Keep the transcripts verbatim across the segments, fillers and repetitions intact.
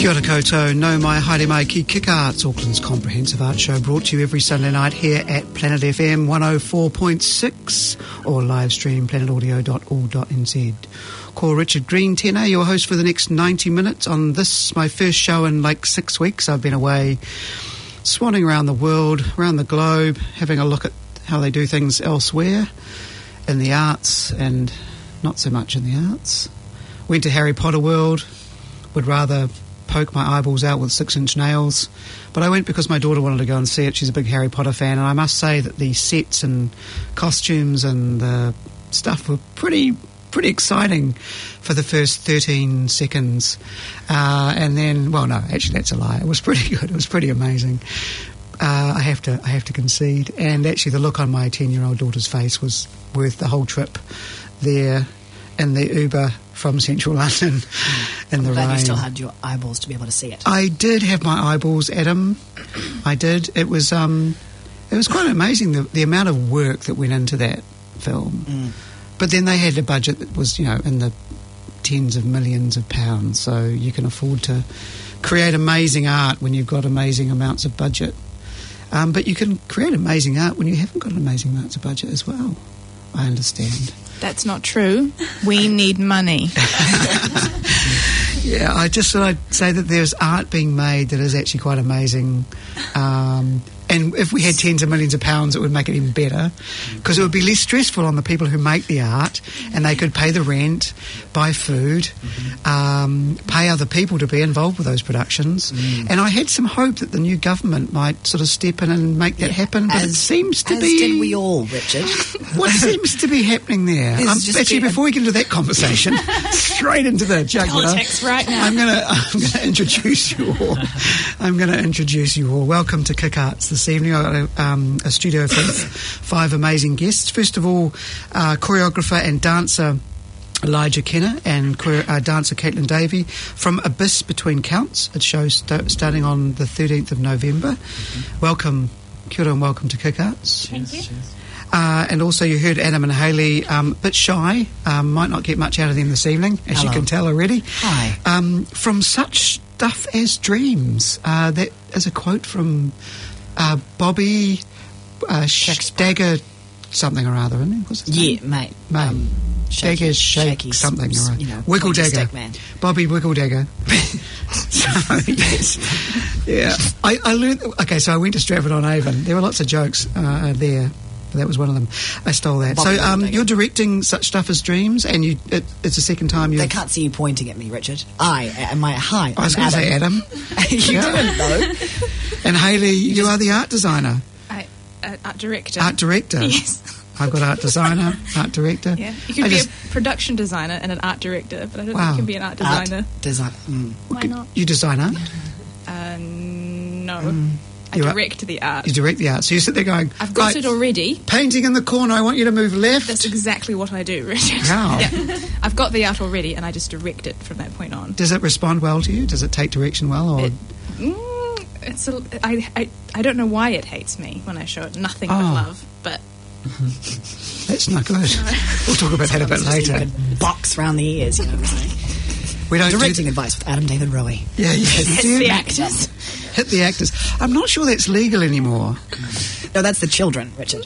Kia ora koutou, no mai haere mai ki Kick Arts, Auckland's comprehensive art show, brought to you every Sunday night here at Planet F M one oh four point six or live stream planet audio dot org dot n z. Call Richard Green Tenor, your host for the next ninety minutes on this, my first show in like six weeks. I've been away swanning around the world, around the globe, having a look at how they do things elsewhere in the arts and not so much in the arts. Went to Harry Potter World, would rather poke my eyeballs out with six-inch nails, but I went because my daughter wanted to go and see it. She's a big Harry Potter fan, and I must say that the sets and costumes and the stuff were pretty pretty exciting for the first thirteen seconds, uh, and then, well, no, actually that's a lie. It was pretty good. It was pretty amazing. Uh, I have to I have to concede, and actually the look on my ten-year-old daughter's face was worth the whole trip there in the Uber from central London in the I'm glad rain. You still had your eyeballs to be able to see it. I did have my eyeballs, Adam. I did. It was um, it was quite amazing the, the amount of work that went into that film. Mm. But then they had a budget that was, you know, in the tens of millions of pounds, so you can afford to create amazing art when you've got amazing amounts of budget. Um, but you can create amazing art when you haven't got amazing amounts of budget as well, I understand. That's not true. We need money. Yeah, I just thought I'd say that there's art being made that is actually quite amazing. Um, and if we had tens of millions of pounds, it would make it even better, because it would be less stressful on the people who make the art, and they could pay the rent, buy food, um, pay other people to be involved with those productions. Mm. And I had some hope that the new government might sort of step in and make that yeah, happen, but as, it seems to as be... did we all, Richard. What seems to be happening there? Um, actually, before we get into that conversation, straight into the jugular, politics right now. I'm going to I'm going to introduce you all. I'm going to introduce you all. Welcome to Kick Arts this evening. I've got a, um, a studio full of five amazing guests. First of all, uh, choreographer and dancer Elijah Kenner and chore- uh, dancer Caitlin Davey from Abyss Between Counts. It shows st- starting on the thirteenth of November. Mm-hmm. Welcome, kia ora, and welcome to Kick Arts. Thank you. Uh, and also you heard Adam and Hayley, um, a bit shy, um, might not get much out of them this evening, as Hello. you can tell already. Hi. Um, from Such Stuff as Dreams. Uh, that is a quote from uh, Bobby uh, Stagger something or other, isn't it? What's his Yeah, name? mate. Mate. Um, Dagger, shake, shaky, something or other. You know, Wiggle Dagger. man. Bobby Wiggle Dagger. So, yes. Yeah. I, I learned... Okay, so I went to Stratford-on-Avon. There were lots of jokes uh, there. But that was one of them. I stole that. Bobby so um, you're directing Such Stuff as Dreams, and you it, it's the second time you've... They can't see you pointing at me, Richard. I am my hi. I was going to say Adam. You Yeah. didn't, though. And Hayley, you, you are the art designer. I, uh, art director. Art director. Yes. I've got art designer, art director. Yeah. You can I be just, a production designer and an art director, but I don't Wow. think you can be an art designer. Art design. Mm. Why not? You design art? Uh, no. Mm. I You are- direct the art. You direct the art. So you sit there going... I've got right, it already. painting in the corner, I want you to move left. That's exactly what I do, Richard. Wow. Yeah. I've got the art already, and I just direct it from that point on. Does it respond well to you? Does it take direction well? Or It, mm, it's a, I, I, I don't know why it hates me when I show it nothing Oh. but love, but... That's not good. We'll talk about that a bit Just later. even box round the ears, you know what I'm saying? We don't Directing do, advice with Adam David Rowe. Yeah, yeah. It's Do- the actors. hit the actors. I'm not sure that's legal anymore. No, that's the children, Richard.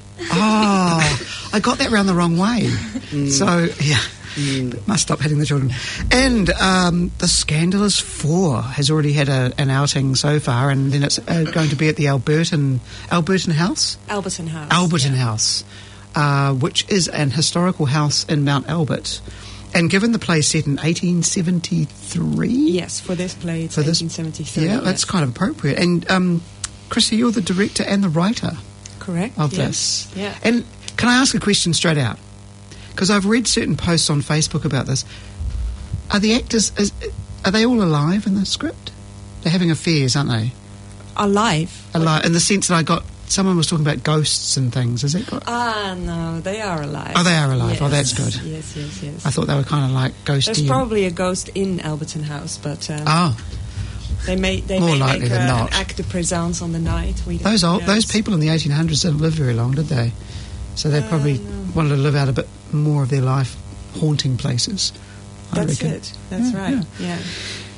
Oh, I got that round the wrong way. Mm. So, yeah. Mm. Must stop hitting the children. And um, The Scandalous Four has already had a, an outing so far, and then it's uh, going to be at the Alberton Alberton House? Alberton House. Alberton yeah. House, uh, which is an historical house in Mount Albert. And given the play set in eighteen seventy-three... Yes, for this play, it's For this- eighteen seventy-three. Yeah, yes. that's kind of appropriate. And, um, Chrissy, you're the director and the writer correct of yes. this. Yeah. And can I ask a question straight out? Because I've read certain posts on Facebook about this. Are the actors, is, are they all alive in the script? They're having affairs, aren't they? Alive. Alive, in the sense that I got, someone was talking about ghosts and things. Is it got... Ah, no, they are alive. Oh, they are alive. Yes. Oh, that's good. Yes, yes, yes. I thought they were kind of like ghosty. There's probably a ghost in Alberton House, but um, Oh, they may they More may likely make than a, not. an act de présence on the night. We don't those old, know. those people in the eighteen hundreds didn't live very long, did they? So they Uh, probably no. wanted to live out a bit more of their life haunting places. I That's reckon. it. That's Yeah, right. yeah. Yeah.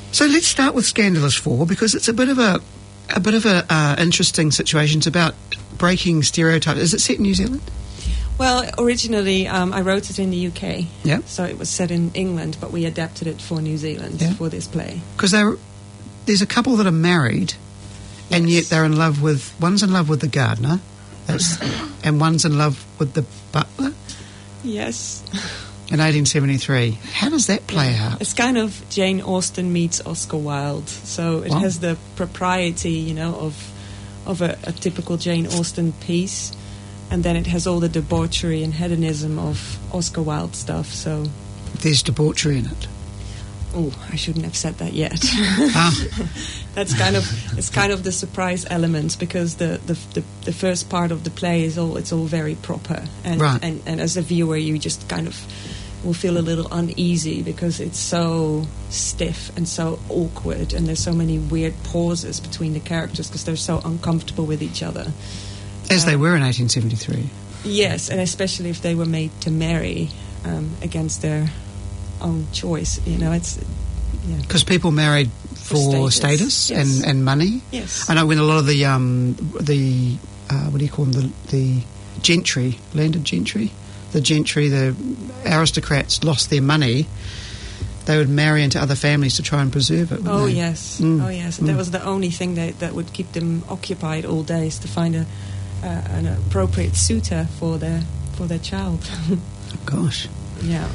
So let's start with Scandalous Four, because it's a bit of a a bit of a uh, interesting situation. It's about breaking stereotypes. Is it set in New Zealand? Well, originally um, I wrote it in the U K. Yeah. So it was set in England, but we adapted it for New Zealand Yeah. for this play. Because there's a couple that are married, and yet they're in love with, one's in love with the gardener, that's, and one's in love with the butler Yes. in eighteen seventy-three. How does that play out? It's kind of Jane Austen meets Oscar Wilde. So it Wow. has the propriety, you know, of of a, a typical Jane Austen piece, and then it has all the debauchery and hedonism of Oscar Wilde stuff. So, There's debauchery in it. oh, I shouldn't have said that yet. Ah, That's kind of it's kind of the surprise element, because the, the the the first part of the play is all it's all very proper, and Right. and, and as a viewer you just kind of will feel a little uneasy because it's so stiff and so awkward, and there's so many weird pauses between the characters because they're so uncomfortable with each other. as they Um, were in eighteen seventy-three. Yes, and especially if they were made to marry um, against their own choice. You know, it's yeah. Because people married for, status, status, yes. and, and money. Yes. I know when a lot of the um, the uh, what do you call them, the, the gentry, landed gentry, the gentry, the aristocrats lost their money, they would marry into other families to try and preserve it. wouldn't Oh they? yes, Mm. oh yes. Mm. That was the only thing that that would keep them occupied all day, is to find a uh, an appropriate suitor for their for their child. Oh, gosh, Yeah.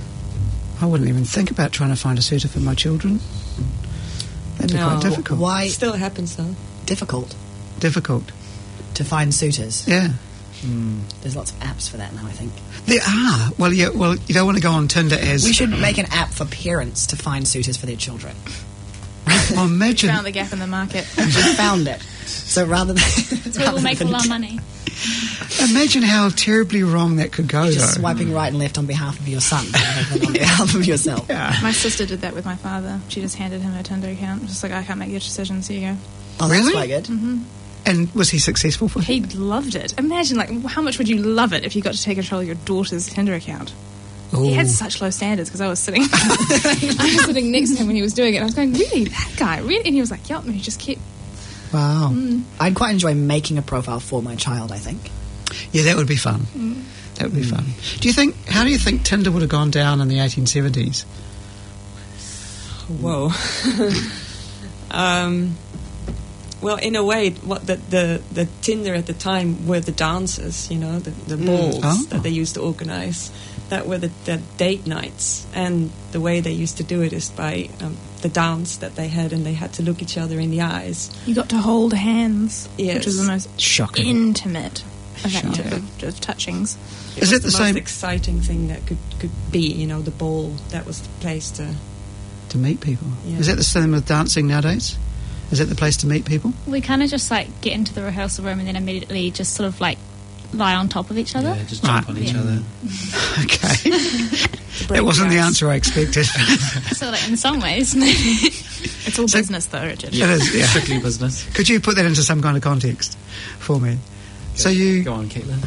I wouldn't even think about trying to find a suitor for my children. That'd be No. quite difficult. Why It still happens though. difficult Difficult. to find suitors? Yeah. There's lots of apps for that now, I think. There are. Well, yeah. Well, you don't want to go on Tinder as. We should make an app for parents to find suitors for their children. Well, imagine. Found the gap in the market. We found it. So rather than... That's where we'll make all our money. Imagine how terribly wrong that could go. Just though. swiping right and left on behalf of your son rather than on behalf of yourself. Yeah. My sister did that with my father. She just handed him her Tinder account. Just like, I can't make your decisions. Here you go. Oh, Really? that's quite good. Mm-hmm. And was he successful for He him? loved it. Imagine, like, how much would you love it if you got to take control of your daughter's Tinder account? Ooh. He had such low standards because I was sitting, I was sitting next to him when he was doing it. And I was going, really, that guy, really? And he was like, yup. And he just kept. Wow. I'd quite enjoy making a profile for my child, I think. Yeah, that would be fun. Mm. That would be fun. Do you think? How do you think Tinder would have gone down in the eighteen seventies? Whoa. um, well, in a way, what the, the the Tinder at the time were the dances, you know, the, the balls Oh. that they used to organize. That were the, the date nights, and the way they used to do it is by um, the dance that they had, and they had to look each other in the eyes. You got to hold hands, Yes. which is the most Shocking. intimate of, Shocking. of, of touchings. It Is was it the most same- exciting thing that could, could be, you know, the ball. That was the place to... To meet people. Yeah. Is that the same with dancing nowadays? Is that the place to meet people? We kind of just like get into the rehearsal room and then immediately just sort of like lie on top of each other. Yeah, just jump Right. on each Yeah. other. Okay. break That wasn't the the ice. answer I expected. So like in some ways. It's all So- business, though, Richard. It is, yeah. Strictly business. Could you put that into some kind of context for me? So you... Go on, Caitlin.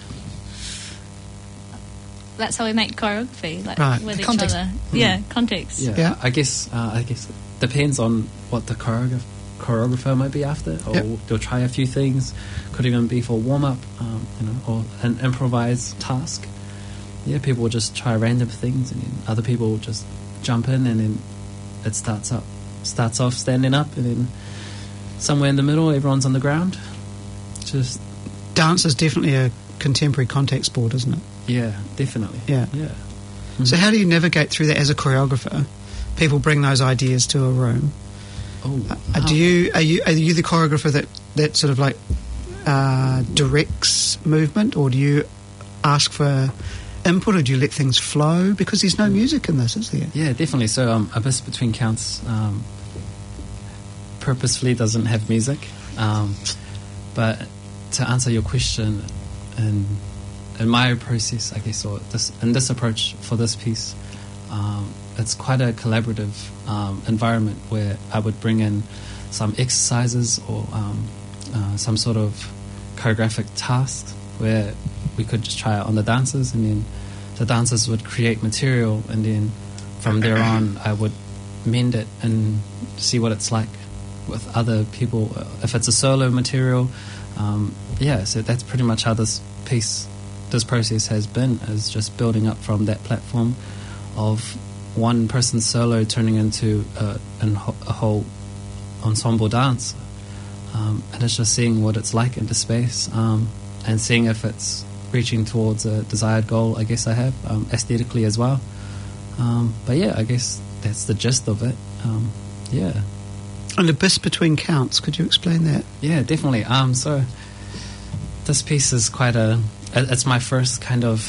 That's how we make choreography, like Right. with each Context. other. Yeah, context. Yeah, Yeah. I guess uh, I guess it depends on what the choreograph- choreographer might be after, or Yep. they'll try a few things. Could even be for warm up, um, you know, or an improvised task. Yeah, people will just try random things, and then other people will just jump in, and then it starts up, starts off standing up, and then somewhere in the middle, everyone's on the ground. Just Dance is definitely a contemporary contact sport, isn't it? yeah, definitely. Yeah. yeah. So how do you navigate through that as a choreographer? People bring those ideas to a room. Oh, Uh, do you are you are you the choreographer that, that sort of like uh, directs movement, or do you ask for input, or do you let things flow? Because there's no music in this, is there? Yeah, definitely. So um, Abyss Between Counts um, purposefully doesn't have music. Um, but to answer your question, in, in my process, I guess, or this, in this approach for this piece, um, it's quite a collaborative um, environment where I would bring in some exercises or um, uh, some sort of choreographic task where we could just try it on the dancers, and then the dancers would create material, and then from there on I would mend it and see what it's like with other people. If it's a solo material, um, yeah. So that's pretty much how this piece, this process has been, is just building up from that platform of one person's solo turning into a, a whole ensemble dance. Um, and it's just seeing what it's like into space, um, and seeing if it's reaching towards a desired goal, I guess I have, um, aesthetically as well. Um, but yeah, I guess that's the gist of it. Um, yeah. And Abyss Between Counts, could you explain that? Yeah, definitely. Um, so this piece is quite a, it's my first kind of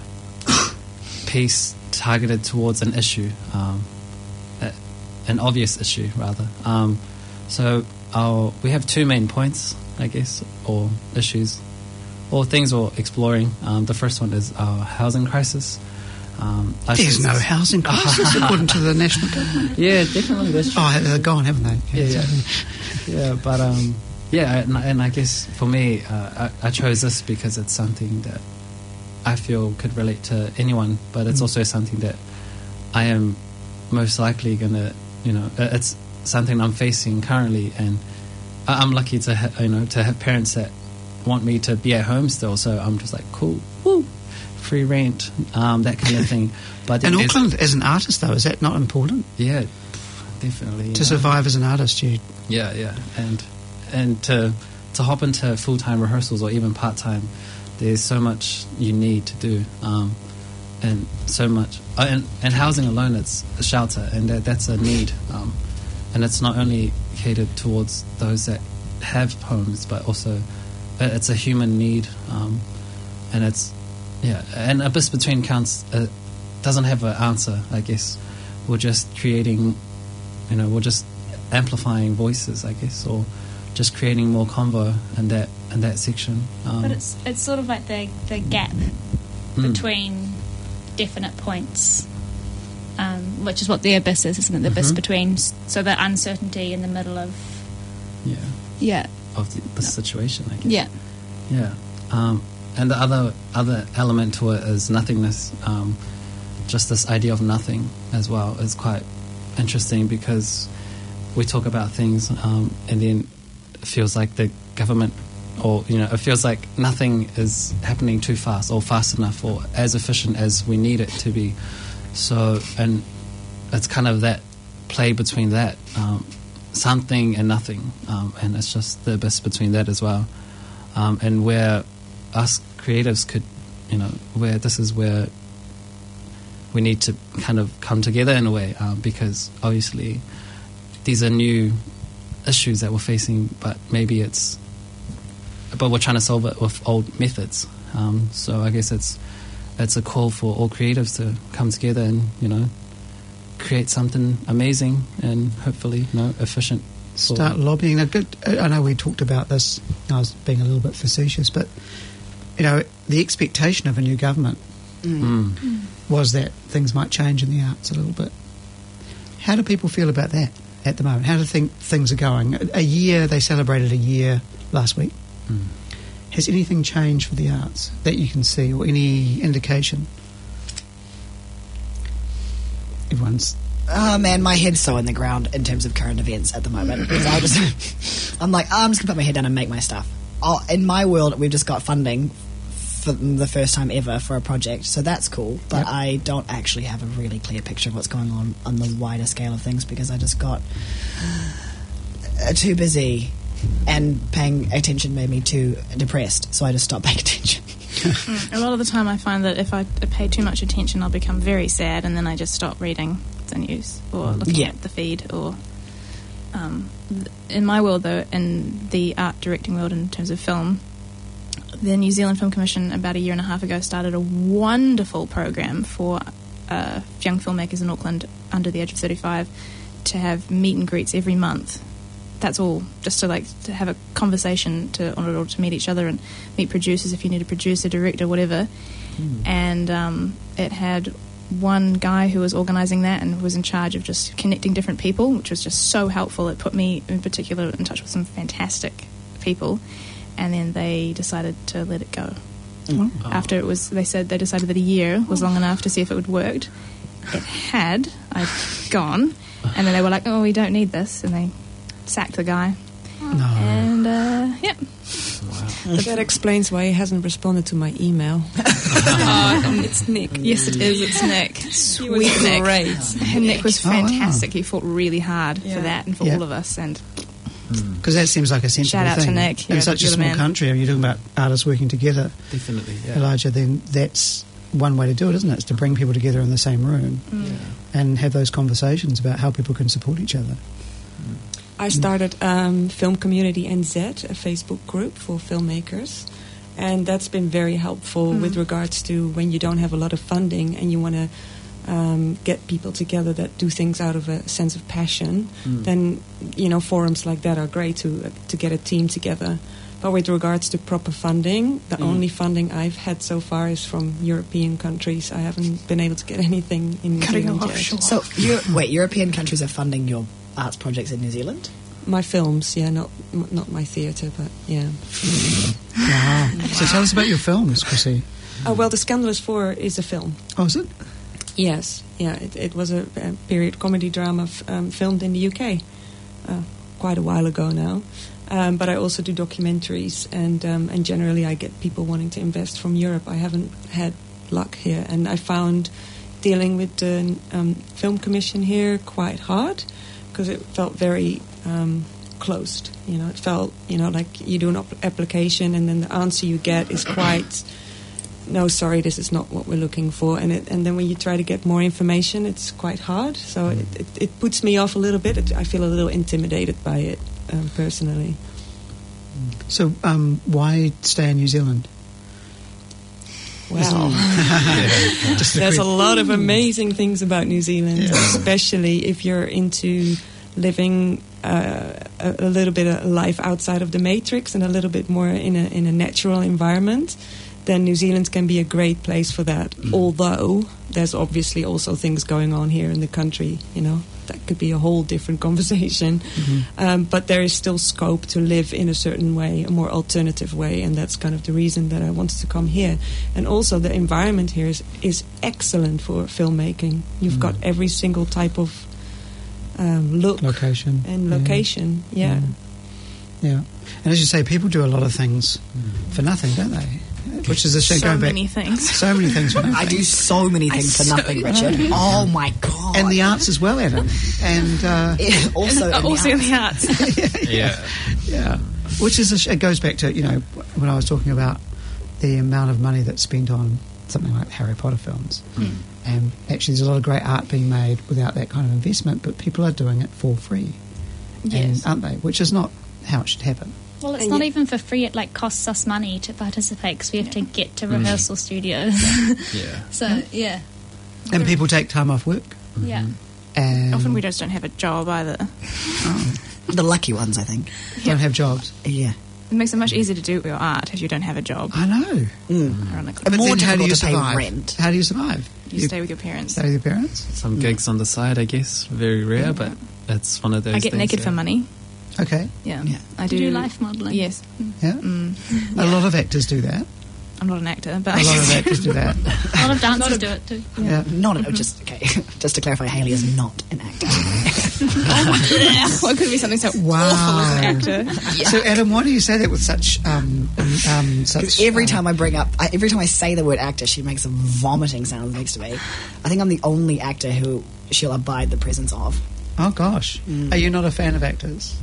piece targeted towards an issue, um, a, an obvious issue rather. Um, so our, we have two main points, I guess, or issues, or things we're exploring. Um, the first one is our housing crisis. Um, There's no housing crisis according to the national government. Yeah, definitely. That's true. Oh, they're gone, haven't they? Yeah, yeah. yeah but um, yeah, and, and I guess for me, uh, I, I chose this because it's something that I feel could relate to anyone, but it's mm. also something that I am most likely gonna, you know, it's something I'm facing currently, and I'm lucky to ha- you know to have parents that want me to be at home still. So I'm just like, cool, woo. Free rent, um, that kind of thing. But in Auckland, as an artist, though, is that not important? Yeah, definitely. To know. survive as an artist, you. Yeah, yeah, and and to to hop into full time rehearsals or even part time, there's so much you need to do, um, and so much. Uh, and and housing alone, it's a shelter, and that, that's a need, um, and it's not only catered towards those that have homes, but also it's a human need, um, and it's. Yeah, and Abyss Between Counts uh, doesn't have an answer, I guess. We're just creating, you know, we're just amplifying voices, I guess, or just creating more convo in that in that section. Um, but it's it's sort of like the, the gap mm. between definite points, um, which is what the abyss is, isn't it? The mm-hmm. abyss between, so the uncertainty in the middle of... Yeah. Yeah. Of the, the situation, I guess. Yeah. Yeah. Um, And the other other element to it is nothingness. Um, just this idea of nothing as well is quite interesting, because we talk about things um, and then it feels like the government, or you know, it feels like nothing is happening too fast or fast enough or as efficient as we need it to be. So, and it's kind of that play between that um, something and nothing, um, and it's just the abyss between that as well, um, and where us creatives could, you know, where this is where we need to kind of come together in a way, um, because obviously these are new issues that we're facing, but maybe it's, but we're trying to solve it with old methods. Um, so I guess it's it's a call for all creatives to come together and, you know, create something amazing and hopefully, you know, efficient. Start lobbying. I know we talked about this. I was being a little bit facetious, but you know, the expectation of a new government mm. Mm. was that things might change in the arts a little bit. How do people feel about that at the moment? How do you think things are going? A year, they celebrated a year last week. Mm. Has anything changed for the arts that you can see, or any indication? Everyone's... Oh man, my head's so in the ground in terms of current events at the moment. Because I just, I'm like, oh, I'm just gonna put my head down and make my stuff. Oh, in my world, we've just got funding for the first time ever for a project, so that's cool. But yep. I don't actually have a really clear picture of what's going on on the wider scale of things, because I just got uh, too busy, and paying attention made me too depressed. So I just stopped paying attention. A lot of the time, I find that if I pay too much attention, I'll become very sad, and then I just stop reading the news or looking yeah. at the feed. Or um, in my world, though, in the art directing world, in terms of film, the New Zealand Film Commission about a year and a half ago started a wonderful program for uh, young filmmakers in Auckland under the age of thirty-five to have meet and greets every month. That's all, just to like to have a conversation to or to meet each other and meet producers if you need a producer, director, whatever. Mm. And um, it had one guy who was organising that and was in charge of just connecting different people, which was just so helpful. It put me in particular in touch with some fantastic people, and then they decided to let it go. Oh. After it was, they said they decided that a year was long enough to see if it would work. it had. I'd gone, and then they were like, "Oh, we don't need this," and they sacked the guy. No. And uh, yeah, That explains why he hasn't responded to my email. Oh, it's Nick. yes, it is. It's Nick. He Sweet was Nick. great. And Nick was Oh, wow. fantastic. He fought really hard Yeah. for that and for Yeah. all of us. And Because that seems like a sensible Shout out to thing. Nick. In You're- such a you're the small man. country, I mean, you're talking about artists working together, Definitely, yeah. Elijah, then that's one way to do it, isn't it? It's to bring people together in the same room and have those conversations about how people can support each other. I started um, Film Community N Z, a Facebook group for filmmakers, and that's been very helpful with regards to when you don't have a lot of funding and you want to um, get people together that do things out of a sense of passion. Then you know forums like that are great to to get a team together. But with regards to proper funding, the only funding I've had so far is from European countries. I haven't been able to get anything in New Cutting Zealand off yet. short. So, you wait, European countries are funding your arts projects in New Zealand? My films, yeah, not m- not my theatre, but yeah. Wow. So tell us about your films, Chrissy. Oh well, The Scandalous Four is a film. Oh, is it? Yes, yeah, it, it was a, a period comedy drama f- um, filmed in the U K uh, quite a while ago now. Um, but I also do documentaries, and um, and generally I get people wanting to invest from Europe. I haven't had luck here, and I found dealing with the um, film commission here quite hard because it felt very um, closed. You know, it felt you know like you do an op- application, and then the answer you get is quite. No, sorry, this is not what we're looking for. And it, and then when you try to get more information, it's quite hard. So it, it, it puts me off a little bit. It, I feel a little intimidated by it, um, personally. So um, why stay in New Zealand? Wow. Just a There's a quick- lot of amazing things about New Zealand, Yeah. especially if you're into living uh, a, a little bit of life outside of the matrix and a little bit more in a, in a natural environment. Then New Zealand can be a great place for that. Mm. Although there's obviously also things going on here in the country, you know, that could be a whole different conversation. Mm-hmm. Um, but there is still scope to live in a certain way, a more alternative way, and that's kind of the reason that I wanted to come here. And also the environment here is, is excellent for filmmaking. You've Mm. got every single type of um, look Location. and Yeah. location. Yeah. Yeah. And as you say, people do a lot of things for nothing, don't they? Which is a shame. so going back- many things. So many things for nothing. I do so many things for so- nothing, Richard. Oh my god! And the arts as well, Adam. And uh, Yeah, also, Uh, in the also in arts. the arts. Yeah. yeah, which is a sh- it goes back to you know when I was talking about the amount of money that's spent on something like Harry Potter films, and actually there's a lot of great art being made without that kind of investment, but people are doing it for free, Yes. and, aren't they? Which is not how it should happen. Well, it's And not you- even for free. It like costs us money to participate because we have to get to rehearsal studios. Yeah. so yeah, And people take time off work, yeah. and Often we just don't have a job either. oh, The lucky ones, I think. don't have jobs. Yeah. It makes it much easier to do your art if you don't have a job, I know. Mm. ironically. But more then how do difficult you to pay survive? rent. How do you survive? You stay with your parents. stay with your parents. Some gigs on the side, I guess. Very rare, but it's one of those I get things naked that- for money. Okay, Yeah. Yeah. I Do do. you do life modelling? Yes. yeah. Mm. A lot of actors do that. I'm not an actor, but A lot of actors do that. A lot of dancers do it too. Yeah. Not an, just okay. Just to clarify, Hayley is not an actor. well, it could be something so Wow. awful as an actor. So, Adam, why do you say that with such um, um, such? Every uh, time I bring up, I, every time I say the word actor, she makes a vomiting sound next to me. I think I'm the only actor who she'll abide the presence of. Oh gosh, are you not a fan of actors?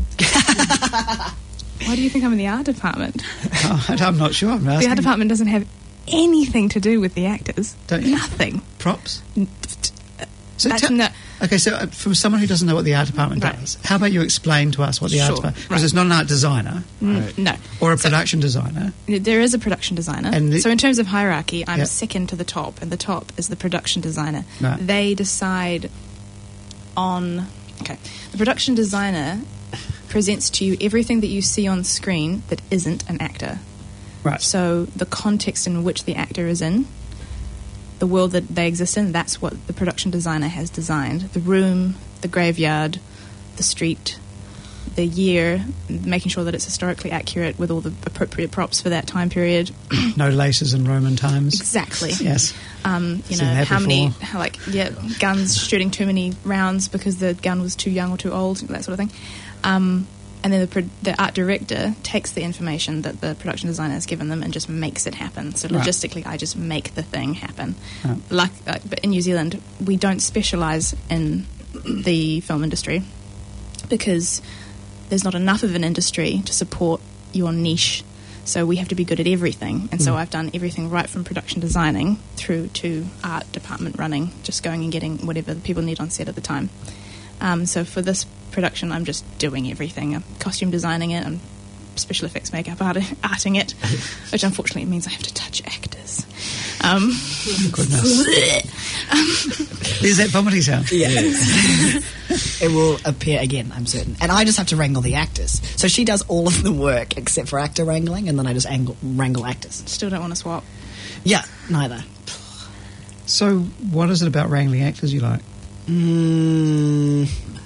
Why do you think I'm in the art department? Oh, I'm not sure. I'm The asking. art department doesn't have anything to do with the actors. Don't you? Nothing. Props. So That's tell- no- okay, so uh, for someone who doesn't know what the art department Right. does, how about you explain to us what the art Sure, department? Because right. it's not an art designer Mm, Right. No. or a production designer. There is a production designer. And the- so in terms of hierarchy, I'm Yeah. second to the top, and the top is the production designer. Right. They decide on... Okay. The production designer presents to you everything that you see on screen that isn't an actor. Right. So the context in which the actor is in, the world that they exist in, that's what the production designer has designed. The room, the graveyard, the street, the year, making sure that it's historically accurate with all the appropriate props for that time period. No laces in Roman times. Exactly. Yes. Um, you Seen know, that how many, before. how, like, yeah, guns shooting too many rounds because the gun was too young or too old, that sort of thing. Um, and then the, pro- the art director takes the information that the production designer has given them and just makes it happen. So Right. logistically, I just make the thing happen. Right. Like, uh, but in New Zealand, we don't specialise in the film industry because there's not enough of an industry to support your niche. So we have to be good at everything. And so Mm. I've done everything right from production designing through to art department running, just going and getting whatever the people need on set at the time. Um, so for this production, I'm just doing everything. I'm costume designing it, I'm special effects makeup art- arting it, which unfortunately means I have to touch actors. Um, Goodness. Is that vomiting sound? Yes. It will appear again, I'm certain. And I just have to wrangle the actors. So she does all of the work except for actor wrangling, and then I just angle, wrangle actors. still don't want to swap. Yeah, neither. So, what is it about wrangling actors you like? Mm.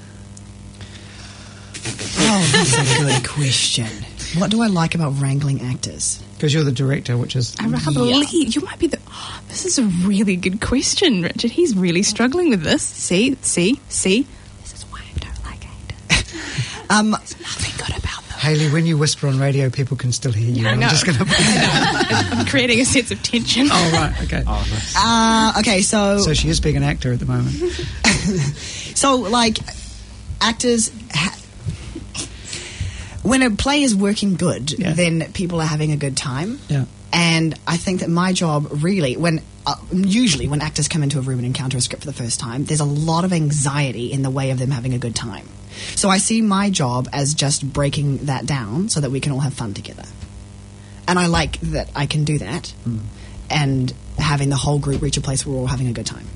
Oh, that's a good question. What do I like about wrangling actors? Because you're the director, which is... I can't believe you might be the. Oh, this is a really good question, Richard. He's really struggling with this. See, see, see. This is why I don't like actors. Um, There's nothing good about them. Haley, when you whisper on radio, people can still hear you. I I'm know. just going to... I'm creating a sense of tension. Oh, right, okay. Oh, nice. uh, okay, so... So she is being an actor at the moment. So, like, actors... Ha- when a play is working good, Yeah. then people are having a good time. Yeah. And I think that my job really, when uh, usually when actors come into a room and encounter a script for the first time, there's a lot of anxiety in the way of them having a good time. So I see my job as just breaking that down so that we can all have fun together. And I like that I can do that and having the whole group reach a place where we're all having a good time.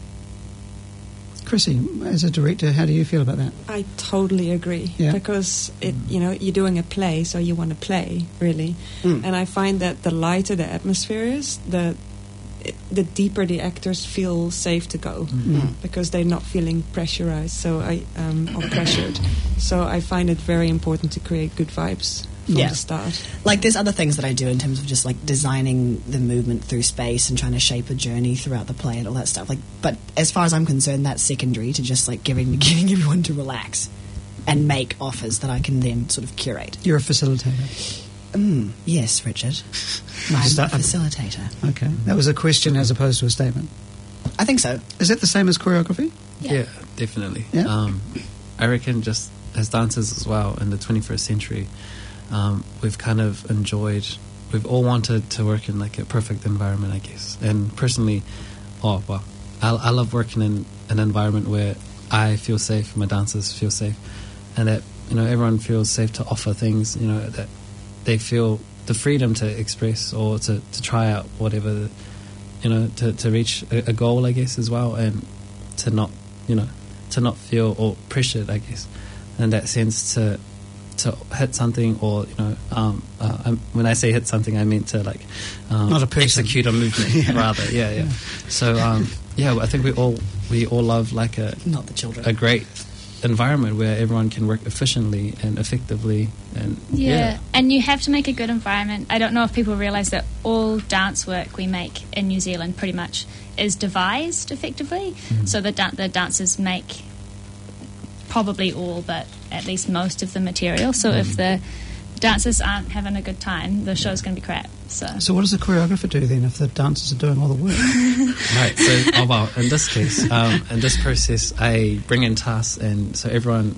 Chrissy, as a director, how do you feel about that? I totally agree Yeah. because it, you know, you're doing a play, so you want to play really, Mm. and I find that the lighter the atmosphere is, the it, the deeper the actors feel safe to go Mm. because they're not feeling pressurized. So I um, or pressured. So I find it very important to create good vibes from Yeah. the start. Like, there's other things that I do in terms of just like designing the movement through space and trying to shape a journey throughout the play and all that stuff. Like, but as far as I'm concerned, that's secondary to just like giving getting everyone to relax and make offers that I can then sort of curate. You're a facilitator. Mm, yes, Richard. I'm just- a I'm- facilitator. Okay. That was a question as opposed to a statement. I think so. Is that the same as choreography? Yeah, definitely. Yeah? Um, I reckon just as dancers as well in the twenty-first century, um, we've kind of enjoyed, we've all wanted to work in like a perfect environment, I guess. And personally, oh, well, I, I love working in an environment where I feel safe, my dancers feel safe, and that, you know, everyone feels safe to offer things, you know, that they feel the freedom to express or to, to try out whatever, you know, to, to reach a, a goal, I guess, as well, and to not, you know, to not feel or pressured, I guess, in that sense to to hit something or, you know, um, uh, I'm, when I say hit something, I mean to like um, Not a person. execute a movement Yeah. rather. Yeah, yeah. So um, yeah, I think we all we all love like a Not the children. a great environment where everyone can work efficiently and effectively and Yeah. yeah. And you have to make a good environment. I don't know if people realise that all dance work we make in New Zealand pretty much is devised effectively. So the, dan- the dancers make probably all, but at least most of the material. So if the dancers aren't having a good time, the show's going to be crap. So, So what does the choreographer do then if the dancers are doing all the work? Right. So, oh well, in this case, um, in this process, I bring in tasks, and so everyone,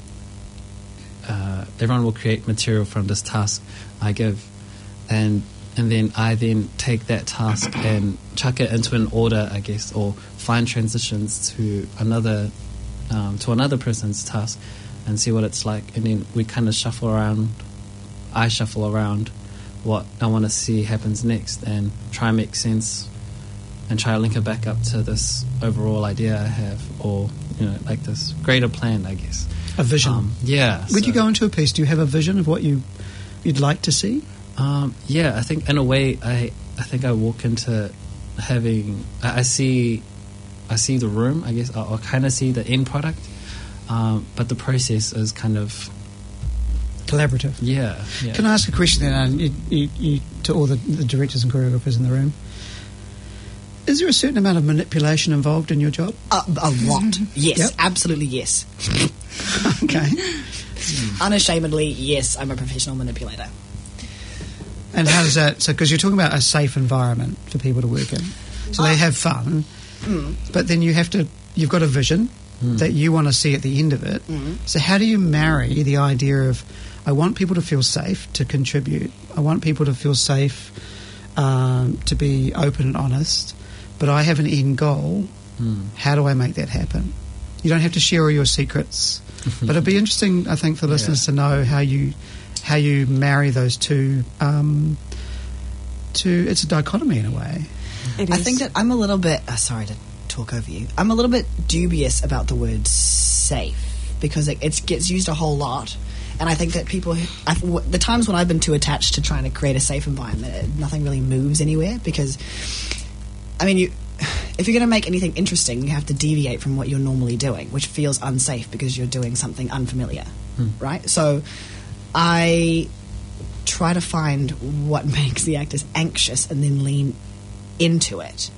uh, everyone will create material from this task I give, and and then I then take that task and chuck it into an order, I guess, or find transitions to another, um, to another person's task, and see what it's like, and then we kind of shuffle around. I shuffle around what I want to see happens next, and try and make sense, and try to link it back up to this overall idea I have, or you know, like this greater plan, I guess. A vision. Um, yeah. When so- you go into a piece, do you have a vision of what you, you'd like to see? Um, yeah, I think in a way, I I think I walk into having I, I see I see the room. I guess I, I kind of see the end product, um, but the process is kind of collaborative. Yeah, yeah. Can I ask a question then, uh, you, you, you, to all the, the directors and choreographers in the room? Is there a certain amount of manipulation involved in your job? A, a lot. Yes, Yep. absolutely yes. Okay. Unashamedly, yes, I'm a professional manipulator. And how does that... So, because you're talking about a safe environment for people to work in. So they have fun, Mm. but then you have to... You've got a vision that you want to see at the end of it. Mm. So how do you marry the idea of, I want people to feel safe to contribute, I want people to feel safe um, to be open and honest, but I have an end goal. Mm. How do I make that happen? You don't have to share all your secrets, but it'd be interesting, I think, for listeners to know how you how you marry those two. Um, two, it's a dichotomy in a way. It I is. think that I'm a little bit... Uh, sorry to talk over you. I'm a little bit dubious about the word safe because it, it gets used a whole lot. And I think that people... I, w- the times when I've been too attached to trying to create a safe environment, it, nothing really moves anywhere because... I mean, you... If you're going to make anything interesting, you have to deviate from what you're normally doing, which feels unsafe because you're doing something unfamiliar, right? So I try to find what makes the actors anxious and then lean into it.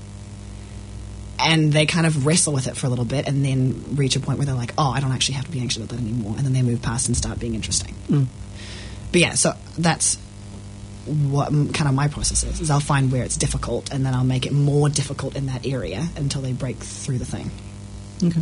And they kind of wrestle with it for a little bit and then reach a point where they're like, oh, I don't actually have to be anxious about that anymore. And then they move past and start being interesting. Mm. But yeah, so that's what m- kind of my process is, is I'll find where it's difficult and then I'll make it more difficult in that area until they break through the thing. Okay.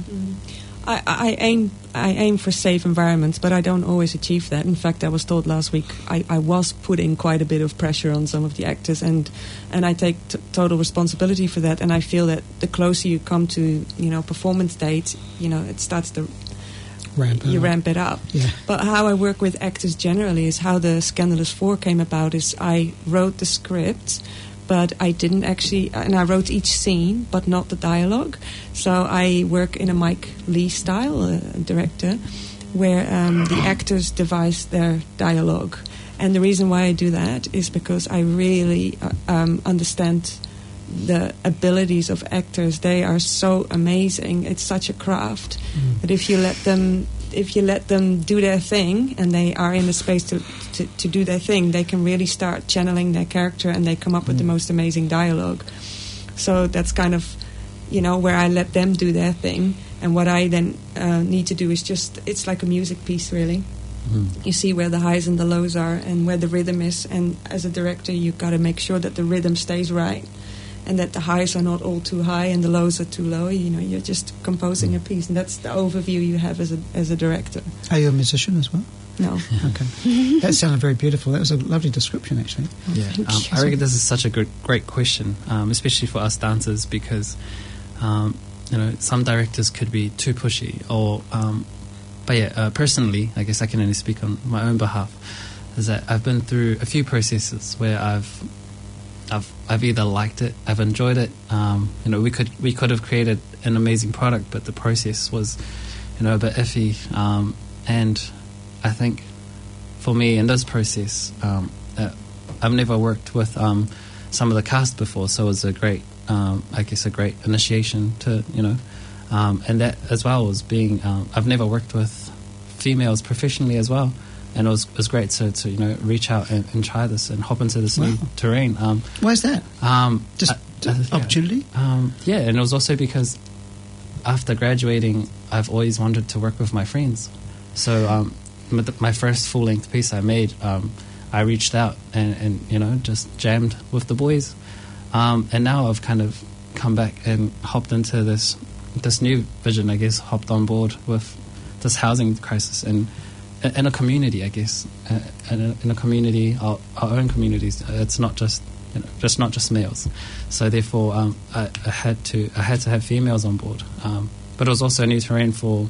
I, I aim I aim for safe environments, but I don't always achieve that. In fact, I was told last week I, I was putting quite a bit of pressure on some of the actors, and and I take t- total responsibility for that. And I feel that the closer you come to you know performance dates, you know it starts to Ramp you up. ramp it up. Yeah. But how I work with actors generally is how the Scandalous Four came about. Is I wrote the script, but I didn't actually, and I wrote each scene, but not the dialogue. So I work in a Mike Lee style, a director, where um, the actors devise their dialogue. And the reason why I do that is because I really uh, um, understand the abilities of actors. They are so amazing. It's such a craft. Mm. But if you let them, if you let them do their thing, and they are in the space to, to, to do their thing, they can really start channeling their character, and they come up with the most amazing dialogue. So that's kind of, you know, where I let them do their thing, and what I then uh, need to do is just, it's like a music piece, really. Mm. You see where the highs and the lows are, and where the rhythm is, and as a director, you've got to make sure that the rhythm stays right, and that the highs are not all too high and the lows are too low. You know, you're just composing a piece, and that's the overview you have as a as a director. Are you a musician as well? No. Okay. That sounded very beautiful. That was a lovely description, actually. Yeah, um, I reckon this is such a good, great question, um, especially for us dancers, because um, you know some directors could be too pushy, or um, but yeah, uh, personally, I guess I can only speak on my own behalf. Is that I've been through a few processes where I've I've I've either liked it, I've enjoyed it. Um, you know, we could we could have created an amazing product, but the process was, you know, a bit iffy. Um, and I think for me in this process, um, uh, I've never worked with um, some of the cast before, so it was a great, um, I guess, a great initiation to you know, um, and that as well was being. Um, I've never worked with females professionally as well. And it was, it was great to, to you know reach out and, and try this and hop into this Wow. new terrain. Um, Why is that? um, Just I- I- yeah. opportunity? Um, yeah, and it was also because after graduating, I've always wanted to work with my friends. So um, with the, my first full length piece I made, um, I reached out and, and you know just jammed with the boys. Um, and now I've kind of come back and hopped into this this new vision. I guess hopped on board with this housing crisis and. In a community, I guess, uh, in, a, in a community, our, our own communities. It's not just, you know, just not just males. So therefore, um, I, I had to, I had to have females on board. Um, but it was also a new terrain for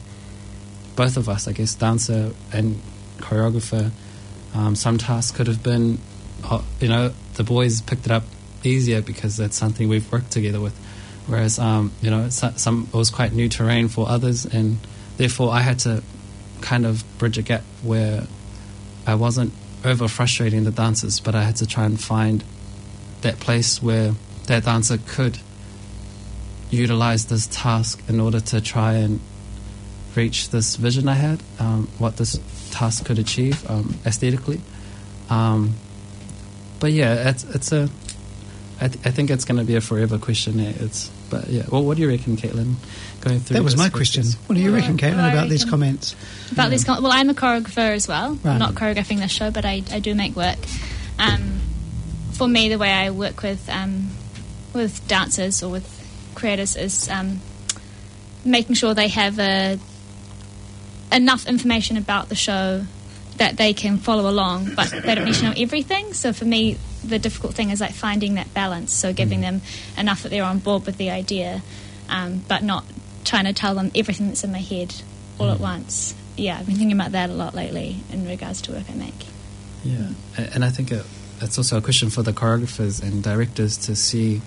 both of us, I guess, dancer and choreographer. Um, some tasks could have been, uh, you know, the boys picked it up easier because that's something we've worked together with. Whereas, um, you know, so, some it was quite new terrain for others, and therefore I had to kind of bridge a gap where I wasn't over frustrating the dancers, but I had to try and find that place where that dancer could utilize this task in order to try and reach this vision I had, um, what this task could achieve um, aesthetically. Um, but yeah, it's it's a. I, th- I think it's going to be a forever question. eh, It's but yeah. Well, what do you reckon, Caitlin? Going through That was this my process? question. What do you Well, reckon, Caitlin, well, I about these reckon- comments? About these, con- well, I'm a choreographer as well. Right. I'm not choreographing this show, but I, I do make work. Um, for me, the way I work with um, with dancers or with creators is um, making sure they have a, enough information about the show that they can follow along, but they don't need to know everything. So for me, the difficult thing is like finding that balance. So giving them enough that they're on board with the idea, um, but not trying to tell them everything that's in my head all at once. Yeah, I've been thinking about that a lot lately in regards to work I make. Yeah, A- and I think it, it's also a question for the choreographers and directors to see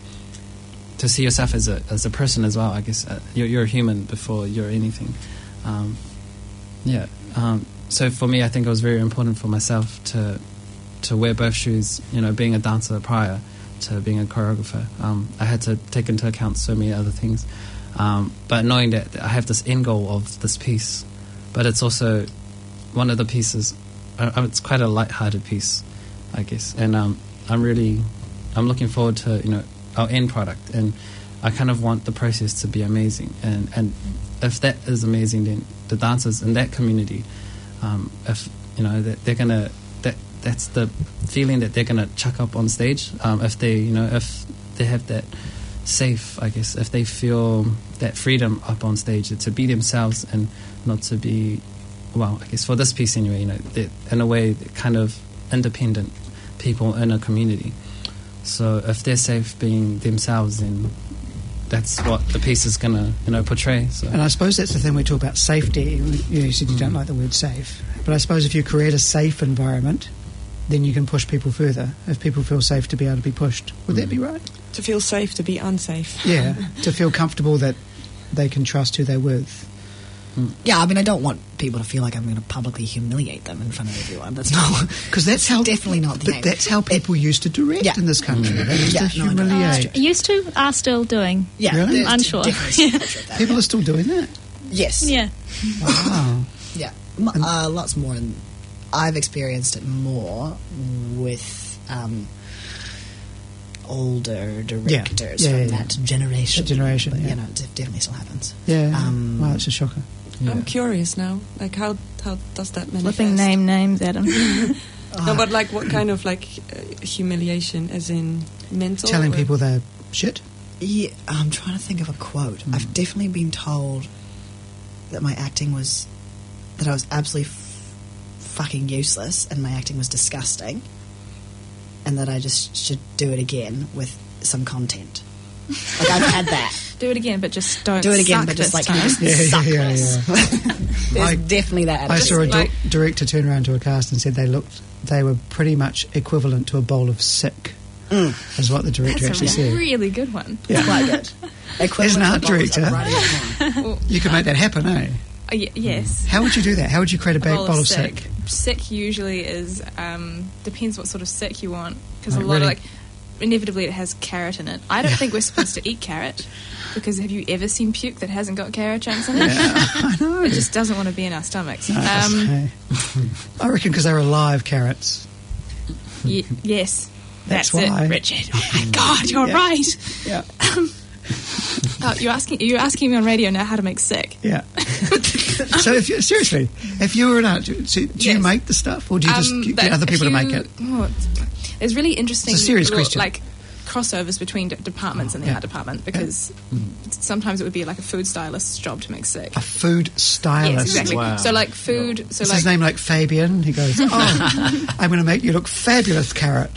to see yourself as a as a person as well. I guess uh, you're, you're a human before you're anything. Um, yeah. Um, so for me, I think it was very important for myself to to wear both shoes. You know, being a dancer prior to being a choreographer, um, I had to take into account so many other things. Um, but knowing that I have this end goal of this piece, but it's also one of the pieces. Uh, it's quite a light-hearted piece, I guess, and um, I'm really, I'm looking forward to you know our end product, and I kind of want the process to be amazing, and and if that is amazing, then the dancers in that community, um, if you know that they're gonna that that's the feeling that they're gonna chuck up on stage, um, if they you know if they have that safe, I guess, if they feel that freedom up on stage to be themselves and not to be, well, I guess for this piece anyway, you know, they're, in a way, they're kind of independent people in a community. So if they're safe being themselves, then that's what the piece is going to, you know, portray. So. And I suppose that's the thing we talk about, safety. You, know, you said you don't like the word safe. But I suppose if you create a safe environment, then you can push people further. If people feel safe to be able to be pushed. Would that be right? To feel safe, to be unsafe. Yeah, to feel comfortable that they can trust who they're with. Yeah, I mean, I don't want people to feel like I'm going to publicly humiliate them in front of everyone. That's not... Because that's how... definitely not the But aim. that's how people used to direct Yeah. in this country. They used Yeah, to no, I know. humiliate. Used to, are still doing. Yeah, Really? there's Unsure. definitely some culture of that. People are still doing that. Yes. Yeah. Wow. Yeah, M- uh, lots more. And I've experienced it more with um, older directors Yeah, from yeah, yeah. that generation. That generation, But, yeah. You know, it definitely still happens. Yeah. Um, wow, it's a shocker. Yeah. I'm curious now. Like, how how does that manifest? Flipping name names, Adam. No, but like, what kind of like uh, humiliation, as in mental? Telling or- people they're shit. Yeah, I'm trying to think of a quote. Hmm. I've definitely been told that my acting was that I was absolutely f- fucking useless and my acting was disgusting, and that I just should do it again with some content. Like, I've had that. Do it again, but just don't Do it again, suck but just this like time. just Yeah, yeah, suck yeah, this. yeah. There's I- definitely that. I attitude. saw a di- like- director turn around to a cast and said they looked, they were pretty much equivalent to a bowl of sick, is what the director That's actually a said. really good one. It's quite good. As an art Equivalent to director, writing it down. Well, you could make that happen, eh? uh, y- yes. How would you do that? How would you create a, big bowl bowl of of sick. sick? Sick usually is um, depends what sort of sick you want, because Right, a lot really? of like inevitably it has carrot in it. I don't think we're supposed to eat carrot, because have you ever seen puke that hasn't got carrot chunks in it? I know. It just doesn't want to be in our stomachs. No, that's Um, okay. I reckon because they're alive carrots. y- yes, That's that's, why. it, Richard. Oh my God, you're Yeah. right. Yeah. Oh, you're asking you're asking me on radio now how to make sick. Yeah. So if you, seriously, if you were an art, do, do you Yes. make the stuff, or do you just Um, get but other people if to make you- it? oh, it's- there's really interesting, It's a serious little, question. like crossovers between d- departments in the Yeah. art department, because sometimes it would be like a food stylist's job to make sick. A food stylist. Yes, exactly. Wow. So like food. So Is like his name like Fabian? He goes, oh, I'm going to make you look fabulous, carrot.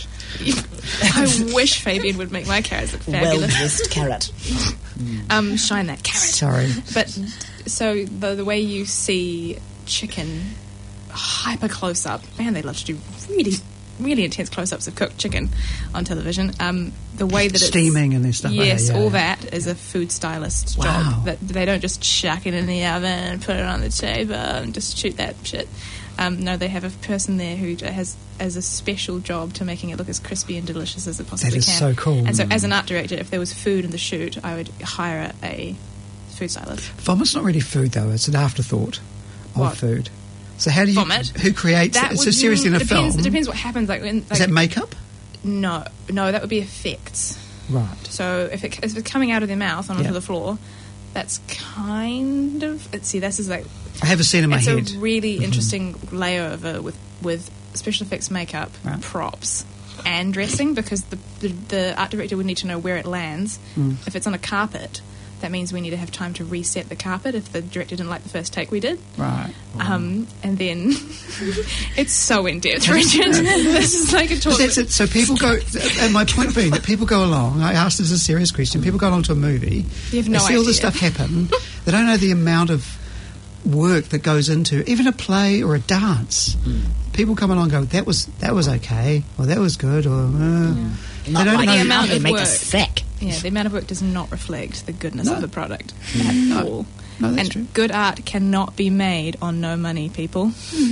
I wish Fabian would make my carrots look Well fabulous. dressed carrot. Um, shine that carrot. Sorry. But so the the way you see chicken hyper close up, man, they love to do really, really intense close ups of cooked chicken on television. Um, the way that it's Steaming and this stuff like yes, that, yeah. all that is a food stylist's Wow. job. That they don't just chuck it in the oven and put it on the table and just shoot that shit. Um, no, they have a person there who has as a special job to making it look as crispy and delicious as it possibly That is can. so cool. And so, as an art director, if there was food in the shoot, I would hire a food stylist. Vomit's not really food, though. It's an afterthought of What? food. So how do you... Vomit? Who creates it? So would- seriously, in a depends, film... It depends what happens. Like, when, Is like that makeup? no, no, that would be effects. Right. So if, it, if it's coming out of their mouth and onto Yeah. the floor, that's kind of... Let's see, this is like... I have a scene in my it's head. a really interesting layer of it with, with special effects makeup, Right. props, and dressing, because the, the, the art director would need to know where it lands. Mm. If it's on a carpet, that means we need to have time to reset the carpet if the director didn't like the first take we did. Right. Um, and then it's so in depth, Richard. This is like a But talk. that's it. So people go, and my point being that people go along, I asked this as a serious question, people go along to a movie, You have no they see all this idea. stuff happen, they don't know the amount of work that goes into even a play or a dance. People come along and go, that was that was okay, or that was good, or uh, they Not don't like know. the amount they of make work. us sick. Yeah, the amount of work does not reflect the goodness No. of the product No. at all. No, that's and true. good art cannot be made on no money, people.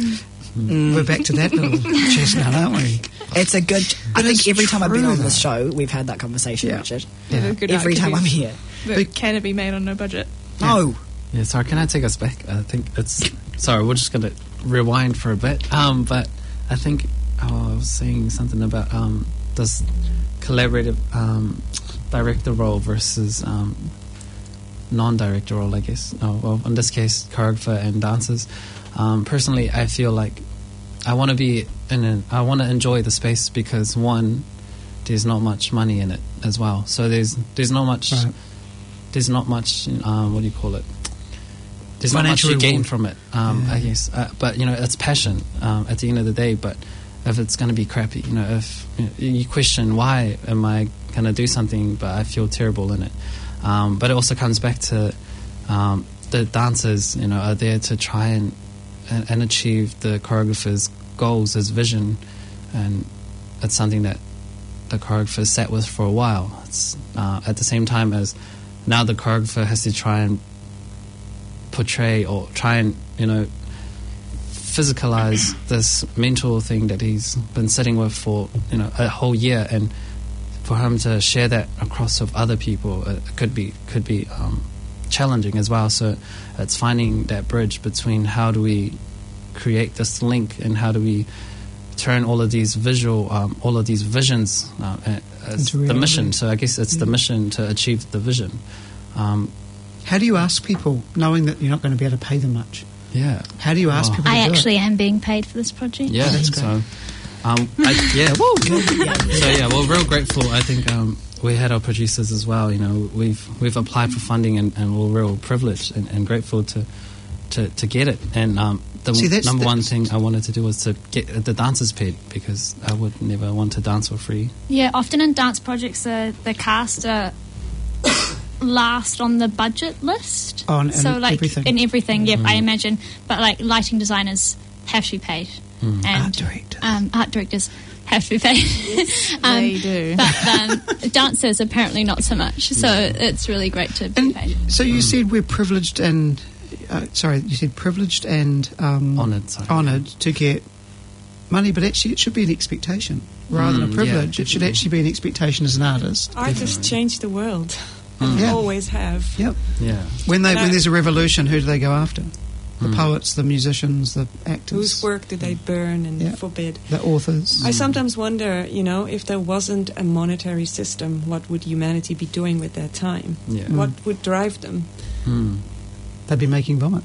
We're back to that little chestnut, aren't we? It's a good. I But think it's every time I've been true, on this though. show, we've had that conversation, Yeah. Richard. Yeah. Good art Every can time be- I'm here. But Big- can it be made on no budget? No. Yeah, sorry, can I take us back? I think it's... Sorry, we're just going to rewind for a bit. Um, but I think oh, I was saying something about um, this collaborative um, director role versus um, non-director role, I guess. Oh, well, in this case, choreographer and dancers. Um, personally, I feel like I want to be in a, I want to enjoy the space because, one, there's not much money in it as well. So there's there's not much... Right. There's not much, um, what do you call it? There's Financial not much you gain reward. from it, um, Yeah. I guess. Uh, but, you know, it's passion um, at the end of the day. But if it's going to be crappy, you know, if you, know, you question why am I going to do something but I feel terrible in it. Um, but it also comes back to um, the dancers, you know, are there to try and, and, and achieve the choreographer's goals, his vision. And it's something that the choreographer sat with for a while. It's uh, at the same time as now the choreographer has to try and portray or try and, you know, physicalize this mental thing that he's been sitting with for, you know, a whole year, and for him to share that across with other people, it could be could be um, challenging as well. So it's finding that bridge between how do we create this link and how do we turn all of these visual, um, all of these visions uh, as Into the reality. mission. So I guess it's the Yeah. mission to achieve the vision. Um, How do you ask people, knowing that you're not going to be able to pay them much? yeah. How do you ask Oh. people to I do actually am being paid for this project. Yeah, that's great. so um, I, yeah, woo. So yeah, we're real grateful. I think um, we had our producers as well. You know, we've we've applied for funding and, and we're real privileged and, and grateful to, to to get it. And um, the See, that's number the- one thing I wanted to do was to get the dancers paid because I would never want to dance for free. Yeah, often in dance projects, the, the cast are last on the budget list. On- so, in like, everything. in everything, yep, Mm. I imagine. But, like, lighting designers have to be paid. Mm. And Art directors. Um, art directors have to be paid. um, They do. But um, dancers, apparently, not so much. So, it's really great to be And paid. so you said we're privileged and, uh, sorry, you said privileged and um, Honoured, sorry. honoured to get money, but actually it should be an expectation rather than Mm, a privilege. yeah, it should actually be an expectation as an artist. Artists change the world. And Yeah. always have. Yep. Yeah. When they when No. there's a revolution, who do they go after? The Mm. poets, the musicians, the actors, Whose work do they burn and Yeah. forbid? the authors. I sometimes wonder, you know, if there wasn't a monetary system, what would humanity be doing with their time? Yeah. Mm. What would drive them? Mm. They'd be making vomit.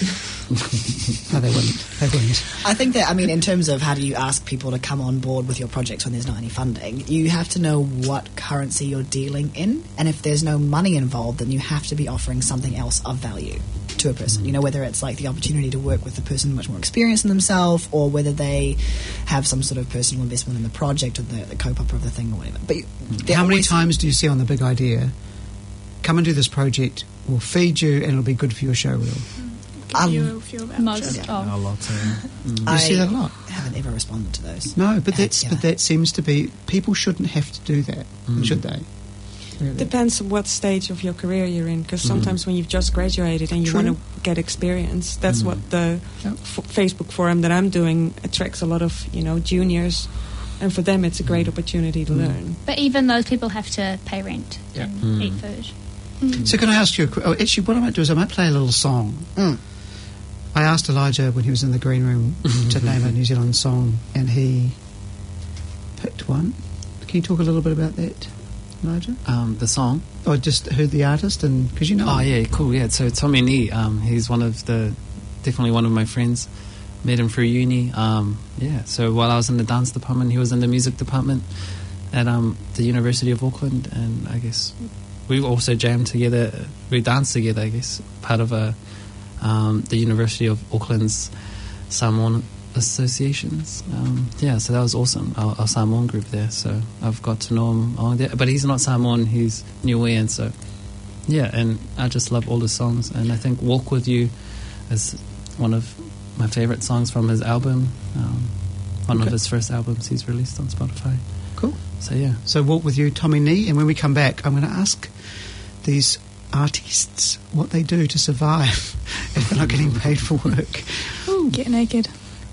No, they wouldn't. They wouldn't. I think that, I mean, in terms of how do you ask people to come on board with your projects when there's not any funding, you have to know what currency you're dealing in. And if there's no money involved, then you have to be offering something else of value to a person. You know, whether it's like the opportunity to work with a person much more experienced than themselves, or whether they have some sort of personal investment in the project or the, the co-pupper of the thing or whatever. But you, there How many always- times do you see on The Big Idea, come and do this project, we'll feed you and it'll be good for your show reel? Um, few, few vouchers. Most Yeah. of. A lot. Uh, mm. You I see that a lot. haven't ever responded to those. No, but Uh, that's yeah. but that seems to be people shouldn't have to do that, Mm. should they? Really? Depends on what stage of your career you're in, because sometimes when you've just graduated and you True. want to get experience, that's Mm. what the Yep. f- Facebook forum that I'm doing attracts a lot of, you know, juniors, and for them it's a great opportunity to Mm. learn. But even those people have to pay rent Yeah. and Mm. eat food. So can I ask you a qu- oh, actually, what I might do is I might play a little song. Mm. I asked Elijah when he was in the green room to name a New Zealand song, and he picked one. Can you talk a little bit about that, Elijah? Um, the song. Or just who the artist, and because you know. Oh yeah, cool. Yeah, so Tommy Nee, um, he's one of the definitely one of my friends. Met him through uni. Um, yeah, so while I was in the dance department, he was in the music department at um, the University of Auckland, and I guess we also jammed together. We danced together, I guess, part of a um, the University of Auckland's Samoan associations. Um, yeah, so that was awesome. Our, our Samoan group there. So I've got to know him. Oh, yeah, but he's not Samoan. He's Niuean. So yeah, and I just love all the songs. And I think "Walk With You" is one of my favourite songs from his album. Um, one Okay. of his first albums he's released on Spotify. Cool. So yeah. So Walk With You, Tommy Nee, and when we come back, I'm going to ask these artists what they do to survive if they're not getting paid for work. Ooh, get naked.